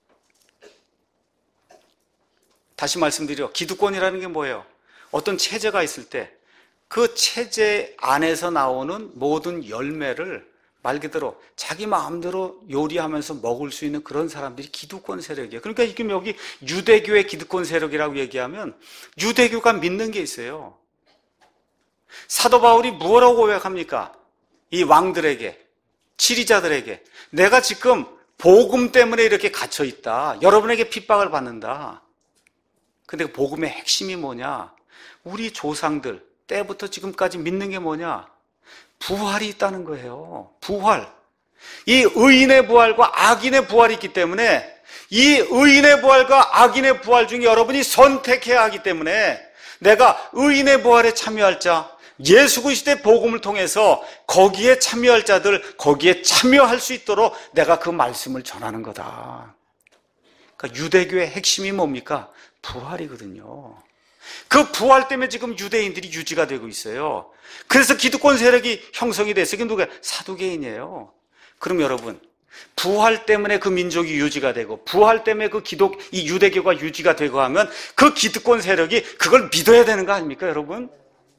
S1: 다시 말씀드려, 기득권이라는 게 뭐예요? 어떤 체제가 있을 때 그 체제 안에서 나오는 모든 열매를 말 그대로 자기 마음대로 요리하면서 먹을 수 있는 그런 사람들이 기득권 세력이에요. 그러니까 지금 여기 유대교의 기득권 세력이라고 얘기하면 유대교가 믿는 게 있어요. 사도 바울이 뭐라고 고백합니까? 이 왕들에게, 지리자들에게, 내가 지금 복음 때문에 이렇게 갇혀 있다. 여러분에게 핍박을 받는다. 근데 그 복음의 핵심이 뭐냐? 우리 조상들 때부터 지금까지 믿는 게 뭐냐? 부활이 있다는 거예요. 부활. 이 의인의 부활과 악인의 부활이 있기 때문에 이 의인의 부활과 악인의 부활 중에 여러분이 선택해야 하기 때문에 내가 의인의 부활에 참여할 자, 예수 그리스도의 복음을 통해서 거기에 참여할 자들, 거기에 참여할 수 있도록 내가 그 말씀을 전하는 거다. 그러니까 유대교의 핵심이 뭡니까? 부활이거든요. 그 부활 때문에 지금 유대인들이 유지가 되고 있어요. 그래서 기득권 세력이 형성이 됐어요. 그게 누구야? 사두개인이에요. 그럼 여러분, 부활 때문에 그 민족이 유지가 되고 부활 때문에 그 기독, 이 유대교가 유지가 되고 하면 그 기득권 세력이 그걸 믿어야 되는 거 아닙니까, 여러분?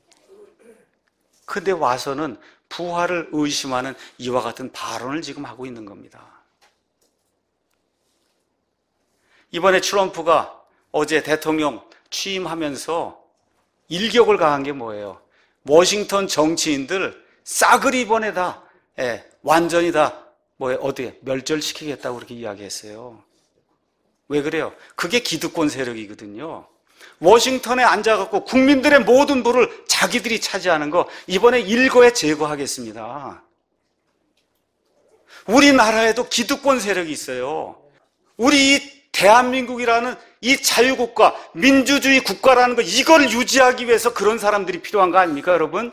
S1: 근데 와서는 부활을 의심하는 이와 같은 발언을 지금 하고 있는 겁니다. 이번에 트럼프가 어제 대통령 취임하면서 일격을 가한 게 뭐예요? 워싱턴 정치인들 싸그리 이번에 다, 예, 완전히 다, 뭐예요? 어디에? 멸절시키겠다고 그렇게 이야기했어요. 왜 그래요? 그게 기득권 세력이거든요. 워싱턴에 앉아갖고 국민들의 모든 부를 자기들이 차지하는 거, 이번에 일거에 제거하겠습니다. 우리나라에도 기득권 세력이 있어요. 우리 이 대한민국이라는 이 자유국가, 민주주의 국가라는 거, 이걸 유지하기 위해서 그런 사람들이 필요한 거 아닙니까, 여러분?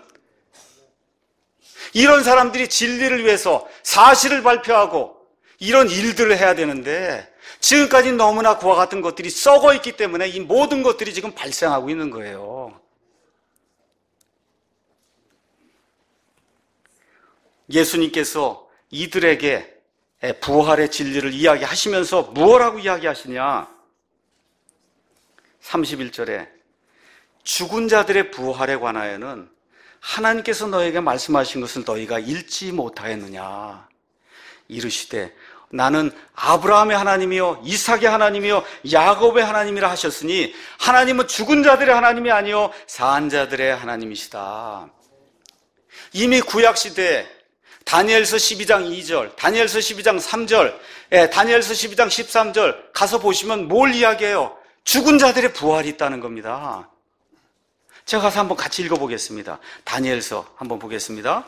S1: 이런 사람들이 진리를 위해서 사실을 발표하고 이런 일들을 해야 되는데 지금까지 너무나 그와 같은 것들이 썩어 있기 때문에 이 모든 것들이 지금 발생하고 있는 거예요. 예수님께서 이들에게 부활의 진리를 이야기하시면서 무엇라고 이야기하시냐? 삼십일 절에 죽은 자들의 부활에 관하여는 하나님께서 너에게 말씀하신 것을 너희가 읽지 못하였느냐? 이르시되 나는 아브라함의 하나님이요 이삭의 하나님이요 야곱의 하나님이라 하셨으니 하나님은 죽은 자들의 하나님이 아니요 산 자들의 하나님이시다. 이미 구약시대에 다니엘서 십이 장 이 절, 다니엘서 십이 장 삼 절, 예, 다니엘서 십이 장 십삼 절 가서 보시면 뭘 이야기해요? 죽은 자들의 부활이 있다는 겁니다. 제가 가서 한번 같이 읽어보겠습니다. 다니엘서 한번 보겠습니다.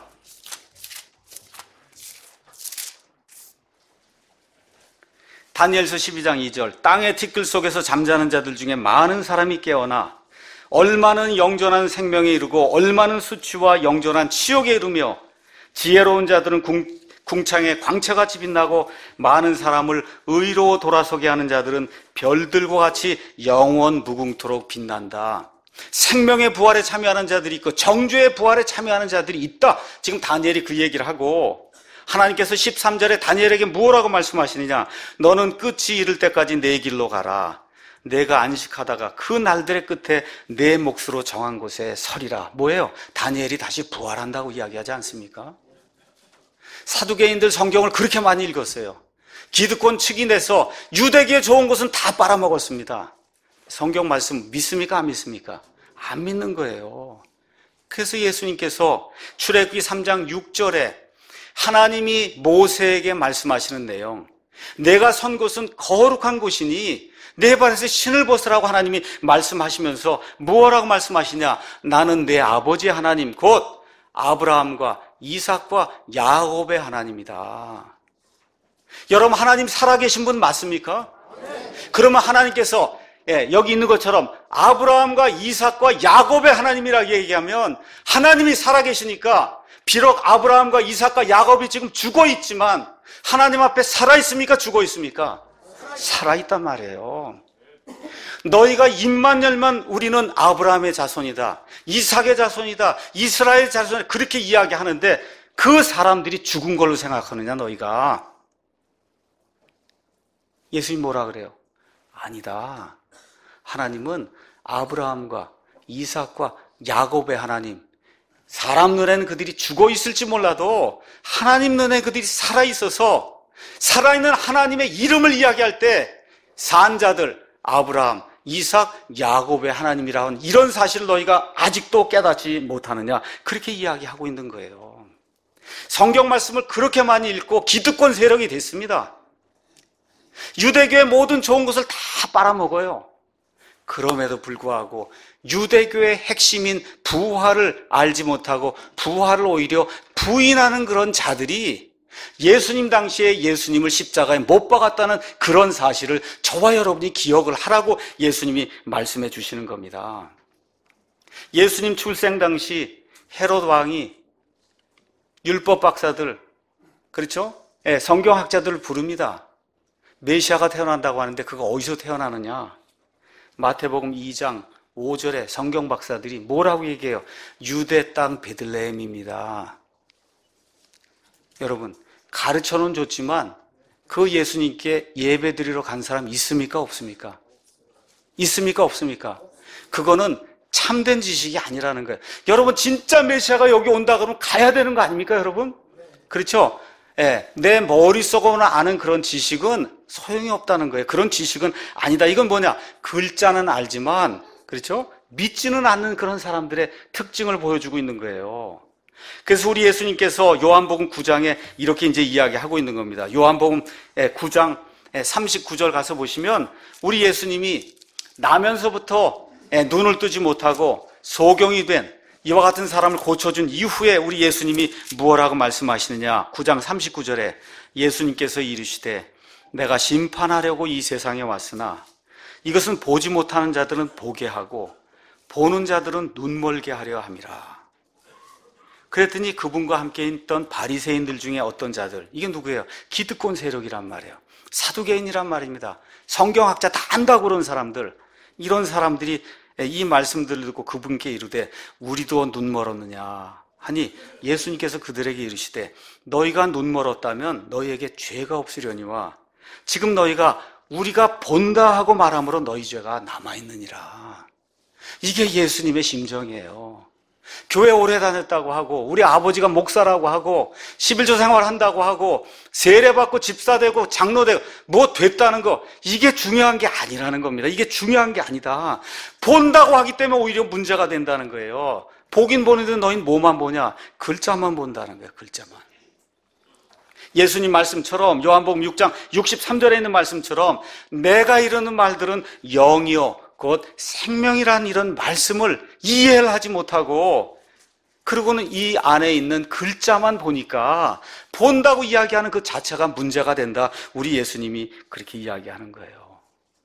S1: 다니엘서 십이 장 이 절, 땅의 티끌 속에서 잠자는 자들 중에 많은 사람이 깨어나 얼마는 영존한 생명에 이르고 얼마는 수치와 영존한 치욕에 이르며 지혜로운 자들은 궁, 궁창에 광채같이 빛나고 많은 사람을 의로 돌아서게 하는 자들은 별들과 같이 영원 무궁토록 빛난다. 생명의 부활에 참여하는 자들이 있고 정죄의 부활에 참여하는 자들이 있다. 지금 다니엘이 그 얘기를 하고 하나님께서 십삼 절에 다니엘에게 무엇라고 말씀하시느냐? 너는 끝이 이를 때까지 내 길로 가라. 내가 안식하다가 그 날들의 끝에 내 몫으로 정한 곳에 서리라. 뭐예요? 다니엘이 다시 부활한다고 이야기하지 않습니까? 사두개인들 성경을 그렇게 많이 읽었어요. 기득권 측이 내서 유대교에 좋은 것은 다 빨아먹었습니다. 성경 말씀 믿습니까? 안 믿습니까? 안 믿는 거예요. 그래서 예수님께서 출애굽기 삼 장 육 절에 하나님이 모세에게 말씀하시는 내용, 내가 선 곳은 거룩한 곳이니 내 발에서 신을 벗으라고 하나님이 말씀하시면서 무엇라고 말씀하시냐? 나는 내 아버지의 하나님 곧 아브라함과 이삭과 야곱의 하나님이다. 여러분 하나님 살아계신 분 맞습니까? 그러면 하나님께서 예, 여기 있는 것처럼 아브라함과 이삭과 야곱의 하나님이라고 얘기하면 하나님이 살아계시니까 비록 아브라함과 이삭과 야곱이 지금 죽어있지만 하나님 앞에 살아있습니까? 죽어있습니까? 살아있단 말이에요. 너희가 입만 열면 우리는 아브라함의 자손이다, 이삭의 자손이다, 이스라엘 자손이다 그렇게 이야기하는데 그 사람들이 죽은 걸로 생각하느냐 너희가? 예수님 뭐라 그래요? 아니다. 하나님은 아브라함과 이삭과 야곱의 하나님, 사람 눈에는 그들이 죽어 있을지 몰라도 하나님 눈에 그들이 살아있어서 살아있는 하나님의 이름을 이야기할 때 산자들 아브라함, 이삭, 야곱의 하나님이라는 이런 사실을 너희가 아직도 깨닫지 못하느냐, 그렇게 이야기하고 있는 거예요. 성경 말씀을 그렇게 많이 읽고 기득권 세력이 됐습니다. 유대교의 모든 좋은 것을 다 빨아먹어요. 그럼에도 불구하고 유대교의 핵심인 부활을 알지 못하고 부활을 오히려 부인하는 그런 자들이 예수님 당시에 예수님을 십자가에 못 박았다는 그런 사실을 저와 여러분이 기억을 하라고 예수님이 말씀해 주시는 겁니다. 예수님 출생 당시 헤롯 왕이 율법 박사들, 그렇죠? 네, 성경학자들을 부릅니다. 메시아가 태어난다고 하는데 그가 어디서 태어나느냐? 마태복음 이 장 오 절에 성경 박사들이 뭐라고 얘기해요? 유대 땅 베들레헴입니다. 여러분, 가르쳐는 줬지만 그 예수님께 예배드리러 간 사람 있습니까? 없습니까? 있습니까? 없습니까? 그거는 참된 지식이 아니라는 거예요. 여러분, 진짜 메시아가 여기 온다 그러면 가야 되는 거 아닙니까, 여러분? 그렇죠? 예, 내 머릿속으로 아는 그런 지식은 소용이 없다는 거예요. 그런 지식은 아니다. 이건 뭐냐? 글자는 알지만, 그렇죠? 믿지는 않는 그런 사람들의 특징을 보여주고 있는 거예요. 그래서 우리 예수님께서 요한복음 구 장에 이렇게 이제 이야기하고 있는 겁니다. 요한복음 구 장 삼십구 절 가서 보시면 우리 예수님이 나면서부터 눈을 뜨지 못하고 소경이 된 이와 같은 사람을 고쳐준 이후에 우리 예수님이 무엇라고 말씀하시느냐? 구 장 삼십구 절에 예수님께서 이르시되 내가 심판하려고 이 세상에 왔으나 이것은 보지 못하는 자들은 보게 하고 보는 자들은 눈멀게 하려 함이라. 그랬더니 그분과 함께 있던 바리새인들 중에 어떤 자들, 이게 누구예요? 기득권 세력이란 말이에요. 사두개인이란 말입니다. 성경학자 다 안다고 그런 사람들, 이런 사람들이 이 말씀들을 듣고 그분께 이르되 우리도 눈 멀었느냐 하니 예수님께서 그들에게 이르시되 너희가 눈 멀었다면 너희에게 죄가 없으려니와 지금 너희가 우리가 본다 하고 말함으로 너희 죄가 남아있느니라. 이게 예수님의 심정이에요. 교회 오래 다녔다고 하고 우리 아버지가 목사라고 하고 십일조 생활한다고 하고 세례받고 집사되고 장로되고 뭐 됐다는 거, 이게 중요한 게 아니라는 겁니다. 이게 중요한 게 아니다. 본다고 하기 때문에 오히려 문제가 된다는 거예요. 보긴 보는데 너희는 뭐만 보냐? 글자만 본다는 거예요. 글자만. 예수님 말씀처럼 요한복음 육 장 육십삼 절에 있는 말씀처럼 내가 이르는 말들은 영이요 곧 생명이란 이런 말씀을 이해를 하지 못하고 그리고는 이 안에 있는 글자만 보니까 본다고 이야기하는 그 자체가 문제가 된다. 우리 예수님이 그렇게 이야기하는 거예요.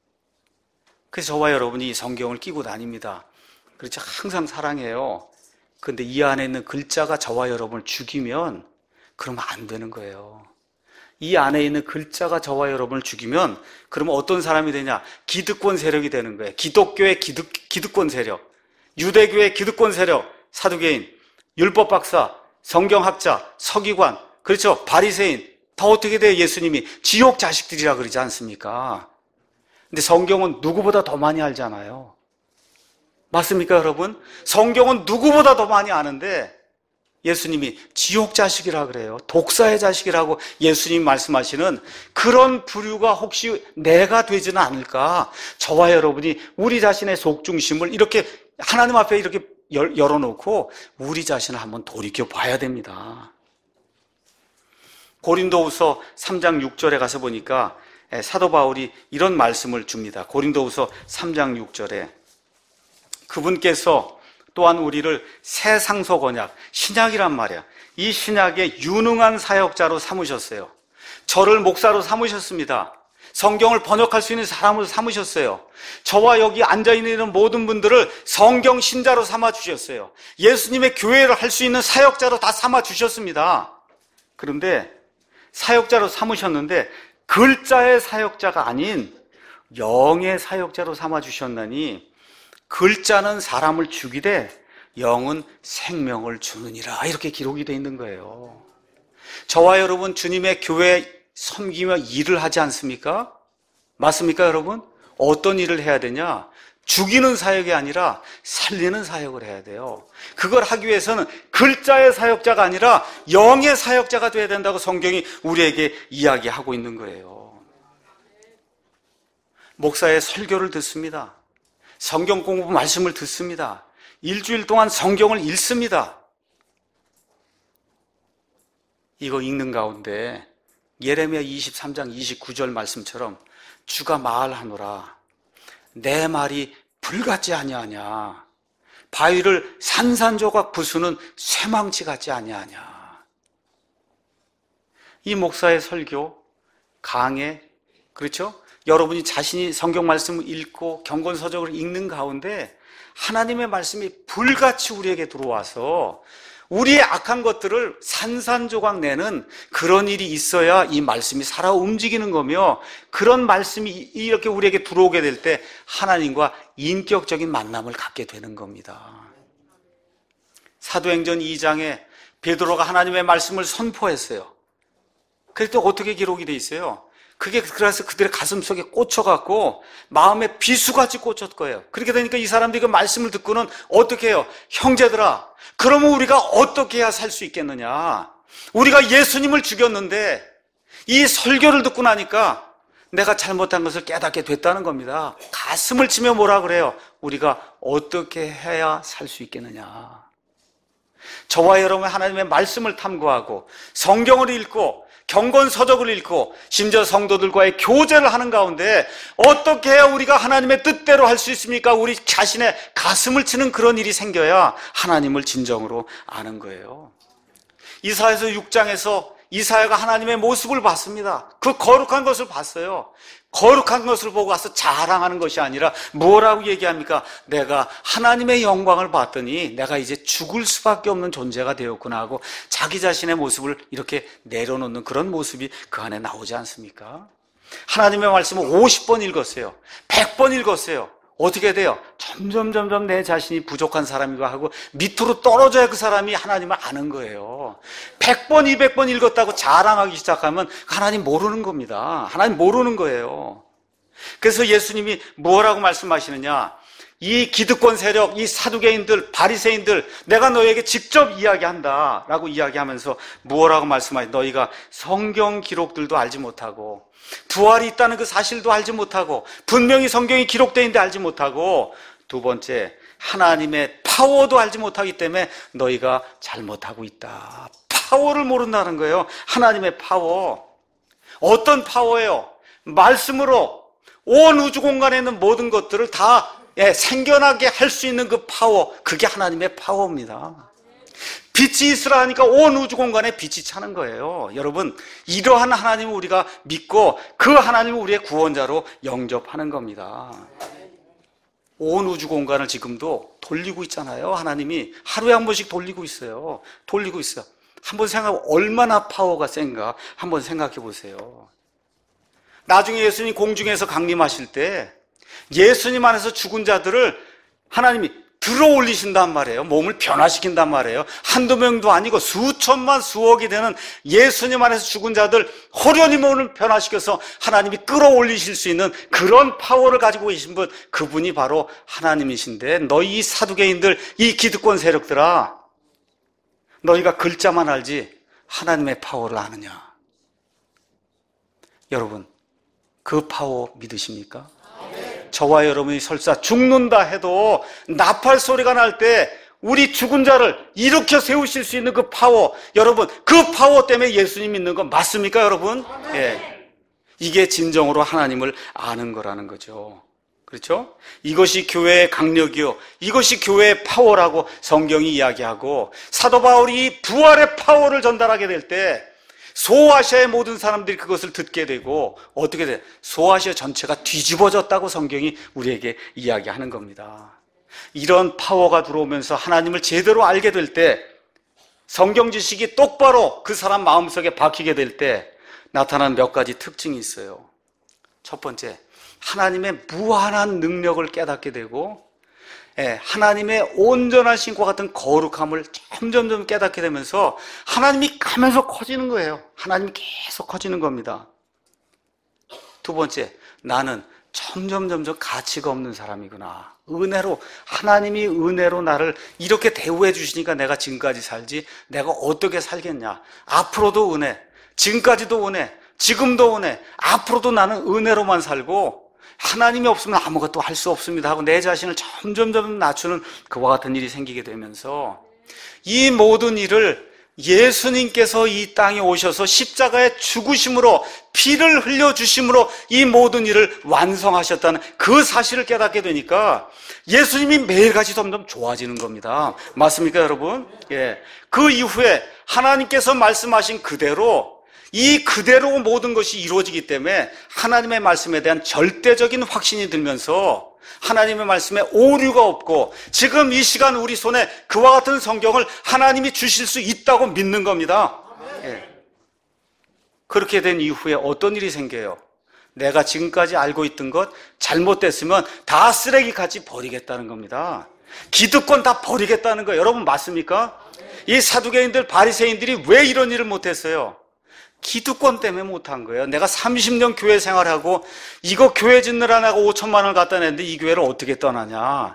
S1: 그래서 저와 여러분이 이 성경을 끼고 다닙니다. 그렇죠? 항상 사랑해요. 그런데 이 안에 있는 글자가 저와 여러분을 죽이면 그러면 안 되는 거예요. 이 안에 있는 글자가 저와 여러분을 죽이면 그러면 어떤 사람이 되냐? 기득권 세력이 되는 거예요. 기독교의 기득, 기득권 세력, 유대교의 기득권 세력, 사두개인, 율법 박사, 성경학자, 서기관, 그렇죠? 바리새인, 다 어떻게 돼요? 예수님이 지옥 자식들이라 그러지 않습니까? 근데 성경은 누구보다 더 많이 알잖아요. 맞습니까, 여러분? 성경은 누구보다 더 많이 아는데 예수님이 지옥 자식이라 그래요. 독사의 자식이라고 예수님 말씀하시는 그런 부류가 혹시 내가 되지는 않을까? 저와 여러분이 우리 자신의 속중심을 이렇게 하나님 앞에 이렇게 열, 열어놓고 우리 자신을 한번 돌이켜 봐야 됩니다. 고린도후서 삼 장 육 절에 가서 보니까 사도 바울이 이런 말씀을 줍니다. 고린도후서 삼 장 육 절에 그분께서 또한 우리를 새 상속 언약, 신약이란 말이야. 이 신약의 유능한 사역자로 삼으셨어요. 저를 목사로 삼으셨습니다. 성경을 번역할 수 있는 사람으로 삼으셨어요. 저와 여기 앉아있는 모든 분들을 성경 신자로 삼아주셨어요. 예수님의 교회를 할 수 있는 사역자로 다 삼아주셨습니다. 그런데 사역자로 삼으셨는데 글자의 사역자가 아닌 영의 사역자로 삼아주셨나니 글자는 사람을 죽이되 영은 생명을 주느니라. 이렇게 기록이 되어 있는 거예요. 저와 여러분 주님의 교회 섬기며 일을 하지 않습니까? 맞습니까, 여러분? 어떤 일을 해야 되냐? 죽이는 사역이 아니라 살리는 사역을 해야 돼요. 그걸 하기 위해서는 글자의 사역자가 아니라 영의 사역자가 돼야 된다고 성경이 우리에게 이야기하고 있는 거예요. 목사의 설교를 듣습니다. 성경 공부 말씀을 듣습니다. 일주일 동안 성경을 읽습니다. 이거 읽는 가운데 예레미야 이십삼 장 이십구 절 말씀처럼 주가 말하노라 내 말이 불같지 아니하냐 바위를 산산조각 부수는 쇠망치 같지 아니하냐. 이 목사의 설교 강해, 그렇죠? 여러분이 자신이 성경 말씀을 읽고 경건서적을 읽는 가운데 하나님의 말씀이 불같이 우리에게 들어와서 우리의 악한 것들을 산산조각 내는 그런 일이 있어야 이 말씀이 살아 움직이는 거며, 그런 말씀이 이렇게 우리에게 들어오게 될 때 하나님과 인격적인 만남을 갖게 되는 겁니다. 사도행전 이 장에 베드로가 하나님의 말씀을 선포했어요. 그랬더니 어떻게 기록이 돼 있어요? 그게 그래서 그들의 가슴 속에 꽂혀갖고 마음에 비수같이 꽂혔을 거예요. 그렇게 되니까 이 사람들이 그 말씀을 듣고는 어떻게 해요? 형제들아, 그러면 우리가 어떻게 해야 살 수 있겠느냐? 우리가 예수님을 죽였는데 이 설교를 듣고 나니까 내가 잘못한 것을 깨닫게 됐다는 겁니다. 가슴을 치며 뭐라 그래요? 우리가 어떻게 해야 살 수 있겠느냐? 저와 여러분 하나님의 말씀을 탐구하고 성경을 읽고 경건서적을 읽고 심지어 성도들과의 교제를 하는 가운데 어떻게 해야 우리가 하나님의 뜻대로 할 수 있습니까? 우리 자신의 가슴을 치는 그런 일이 생겨야 하나님을 진정으로 아는 거예요. 이사야서 육 장에서 이사야가 하나님의 모습을 봤습니다. 그 거룩한 것을 봤어요. 거룩한 것을 보고 와서 자랑하는 것이 아니라 뭐라고 얘기합니까? 내가 하나님의 영광을 봤더니 내가 이제 죽을 수밖에 없는 존재가 되었구나 하고 자기 자신의 모습을 이렇게 내려놓는 그런 모습이 그 안에 나오지 않습니까? 하나님의 말씀을 오십 번 읽었어요. 백 번 읽었어요. 어떻게 돼요? 점점 점점 내 자신이 부족한 사람이고 하고 밑으로 떨어져야 그 사람이 하나님을 아는 거예요. 백 번, 이백 번 읽었다고 자랑하기 시작하면 하나님 모르는 겁니다. 하나님 모르는 거예요. 그래서 예수님이 뭐라고 말씀하시느냐? 이 기득권 세력, 이 사두개인들, 바리새인들, 내가 너에게 직접 이야기한다 라고 이야기하면서 뭐라고 말씀하시? 너희가 성경 기록들도 알지 못하고 부활이 있다는 그 사실도 알지 못하고 분명히 성경이 기록되어 있는데 알지 못하고, 두 번째 하나님의 파워도 알지 못하기 때문에 너희가 잘못하고 있다. 파워를 모른다는 거예요. 하나님의 파워. 어떤 파워예요? 말씀으로 온 우주 공간에 있는 모든 것들을 다 예, 생겨나게 할 수 있는 그 파워, 그게 하나님의 파워입니다. 빛이 있으라 하니까 온 우주 공간에 빛이 차는 거예요. 여러분, 이러한 하나님을 우리가 믿고 그 하나님을 우리의 구원자로 영접하는 겁니다. 온 우주 공간을 지금도 돌리고 있잖아요. 하나님이 하루에 한 번씩 돌리고 있어요. 돌리고 있어요. 한번 생각해, 얼마나 파워가 센가 한번 생각해 보세요. 나중에 예수님 공중에서 강림하실 때 예수님 안에서 죽은 자들을 하나님이 들어 올리신단 말이에요. 몸을 변화시킨단 말이에요. 한두 명도 아니고 수천만 수억이 되는 예수님 안에서 죽은 자들 호련히 몸을 변화시켜서 하나님이 끌어올리실 수 있는 그런 파워를 가지고 계신 분, 그분이 바로 하나님이신데, 너희 이 사두개인들, 이 기득권 세력들아, 너희가 글자만 알지 하나님의 파워를 아느냐? 여러분, 그 파워 믿으십니까? 저와 여러분이 설사 죽는다 해도 나팔 소리가 날 때 우리 죽은 자를 일으켜 세우실 수 있는 그 파워, 여러분, 그 파워 때문에 예수님 믿는 건 맞습니까, 여러분? 예. 이게 진정으로 하나님을 아는 거라는 거죠. 그렇죠? 이것이 교회의 강력이요, 이것이 교회의 파워라고 성경이 이야기하고, 사도 바울이 부활의 파워를 전달하게 될 때 소아시아의 모든 사람들이 그것을 듣게 되고 어떻게 돼? 소아시아 전체가 뒤집어졌다고 성경이 우리에게 이야기하는 겁니다. 이런 파워가 들어오면서 하나님을 제대로 알게 될 때, 성경 지식이 똑바로 그 사람 마음속에 박히게 될 때 나타나는 몇 가지 특징이 있어요. 첫 번째, 하나님의 무한한 능력을 깨닫게 되고 예, 하나님의 온전한 신과 같은 거룩함을 점점점 깨닫게 되면서 하나님이 가면서 커지는 거예요. 하나님이 계속 커지는 겁니다. 두 번째, 나는 점점 점점 가치가 없는 사람이구나. 은혜로, 하나님이 은혜로 나를 이렇게 대우해 주시니까 내가 지금까지 살지, 내가 어떻게 살겠냐. 앞으로도 은혜, 지금까지도 은혜, 지금도 은혜, 앞으로도 나는 은혜로만 살고 하나님이 없으면 아무것도 할 수 없습니다 하고 내 자신을 점점점 낮추는 그와 같은 일이 생기게 되면서 이 모든 일을 예수님께서 이 땅에 오셔서 십자가의 죽으심으로 피를 흘려주심으로 이 모든 일을 완성하셨다는 그 사실을 깨닫게 되니까 예수님이 매일같이 점점 좋아지는 겁니다. 맞습니까, 여러분? 예. 그 이후에 하나님께서 말씀하신 그대로 이 그대로 모든 것이 이루어지기 때문에 하나님의 말씀에 대한 절대적인 확신이 들면서 하나님의 말씀에 오류가 없고 지금 이 시간 우리 손에 그와 같은 성경을 하나님이 주실 수 있다고 믿는 겁니다. 예. 그렇게 된 이후에 어떤 일이 생겨요? 내가 지금까지 알고 있던 것 잘못됐으면 다 쓰레기같이 버리겠다는 겁니다. 기득권 다 버리겠다는 거예요. 여러분 맞습니까? 이 사두개인들, 바리새인들이 왜 이런 일을 못했어요? 기득권 때문에 못한 거예요. 내가 삼십 년 교회 생활하고 이거 교회 짓느라 내가 오천만 원을 갖다 냈는데 이 교회를 어떻게 떠나냐?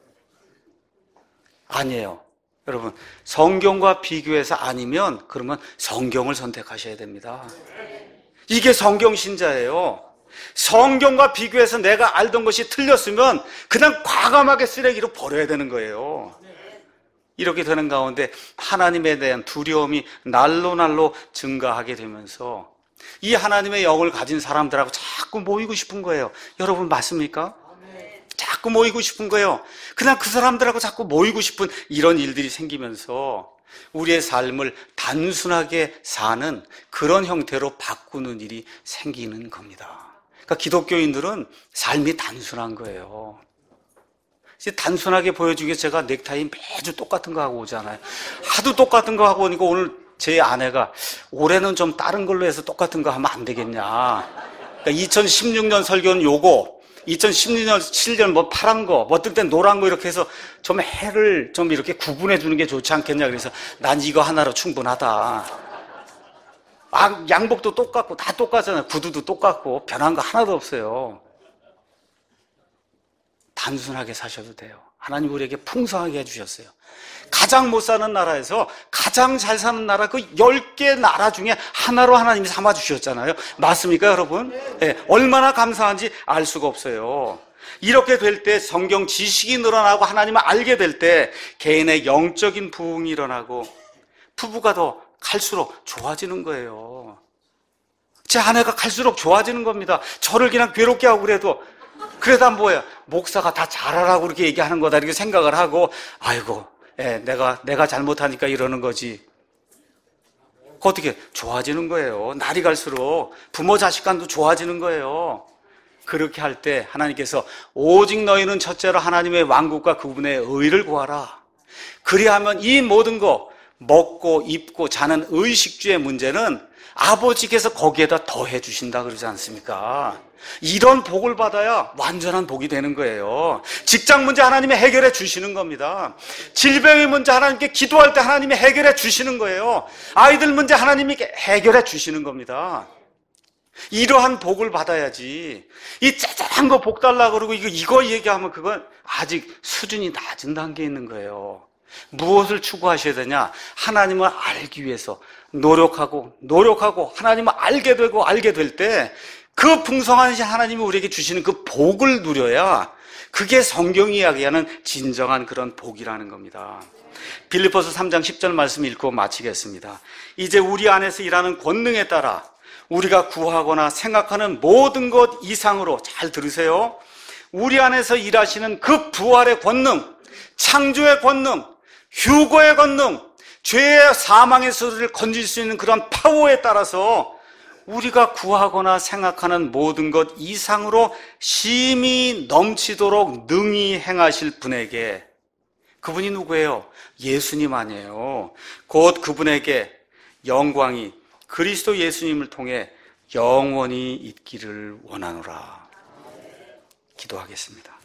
S1: 아니에요. 여러분, 성경과 비교해서 아니면 그러면 성경을 선택하셔야 됩니다. 이게 성경 신자예요. 성경과 비교해서 내가 알던 것이 틀렸으면 그냥 과감하게 쓰레기로 버려야 되는 거예요. 이렇게 되는 가운데 하나님에 대한 두려움이 날로 날로 증가하게 되면서 이 하나님의 영을 가진 사람들하고 자꾸 모이고 싶은 거예요. 여러분 맞습니까? 자꾸 모이고 싶은 거예요. 그냥 그 사람들하고 자꾸 모이고 싶은 이런 일들이 생기면서 우리의 삶을 단순하게 사는 그런 형태로 바꾸는 일이 생기는 겁니다. 그러니까 기독교인들은 삶이 단순한 거예요. 단순하게 보여주기 위해서 제가 넥타이 매주 똑같은 거 하고 오잖아요. 하도 똑같은 거 하고 오니까 오늘 제 아내가 올해는 좀 다른 걸로 해서 똑같은 거 하면 안 되겠냐. 그러니까 이천십육 년 설교는 요거, 이천십육 년, 칠 년 뭐 파란 거, 뭐 어떨 땐 노란 거 이렇게 해서 좀 해를 좀 이렇게 구분해 주는 게 좋지 않겠냐. 그래서 난 이거 하나로 충분하다. 아, 양복도 똑같고 다 똑같잖아요. 구두도 똑같고 변한 거 하나도 없어요. 단순하게 사셔도 돼요. 하나님 우리에게 풍성하게 해주셨어요. 가장 못 사는 나라에서 가장 잘 사는 나라 그 열 개 나라 중에 하나로 하나님이 삼아주셨잖아요. 맞습니까 여러분? 네, 얼마나 감사한지 알 수가 없어요. 이렇게 될 때 성경 지식이 늘어나고 하나님을 알게 될 때 개인의 영적인 부흥이 일어나고 부부가 더 갈수록 좋아지는 거예요. 제 아내가 갈수록 좋아지는 겁니다. 저를 그냥 괴롭게 하고 그래도 그래도 뭐예요? 목사가 다 잘하라고 이렇게 얘기하는 거다 이렇게 생각을 하고 아이고 예, 내가 내가 잘못하니까 이러는 거지. 어떻게 좋아지는 거예요. 날이 갈수록 부모 자식 간도 좋아지는 거예요. 그렇게 할 때 하나님께서 오직 너희는 첫째로 하나님의 왕국과 그분의 의를 구하라. 그리하면 이 모든 거 먹고 입고 자는 의식주의 문제는 아버지께서 거기에다 더해 주신다 그러지 않습니까? 이런 복을 받아야 완전한 복이 되는 거예요. 직장 문제 하나님이 해결해 주시는 겁니다. 질병의 문제 하나님께 기도할 때 하나님이 해결해 주시는 거예요. 아이들 문제 하나님이 해결해 주시는 겁니다. 이러한 복을 받아야지 이 짜잘한 거 복 달라고 그러고 이거, 이거 얘기하면 그건 아직 수준이 낮은 단계에 있는 거예요. 무엇을 추구하셔야 되냐? 하나님을 알기 위해서 노력하고 노력하고 하나님을 알게 되고 알게 될 때 그 풍성한 하나님이 우리에게 주시는 그 복을 누려야 그게 성경이 이야기하는 진정한 그런 복이라는 겁니다. 빌립보서 삼 장 십 절 말씀 읽고 마치겠습니다. 이제 우리 안에서 일하는 권능에 따라 우리가 구하거나 생각하는 모든 것 이상으로 잘 들으세요. 우리 안에서 일하시는 그 부활의 권능, 창조의 권능, 휴거의 권능, 죄의 사망의 소리를 건질 수 있는 그런 파워에 따라서 우리가 구하거나 생각하는 모든 것 이상으로 심히 넘치도록 능히 행하실 분에게, 그분이 누구예요? 예수님 아니에요. 곧 그분에게 영광이 그리스도 예수님을 통해 영원히 있기를 원하노라. 기도하겠습니다.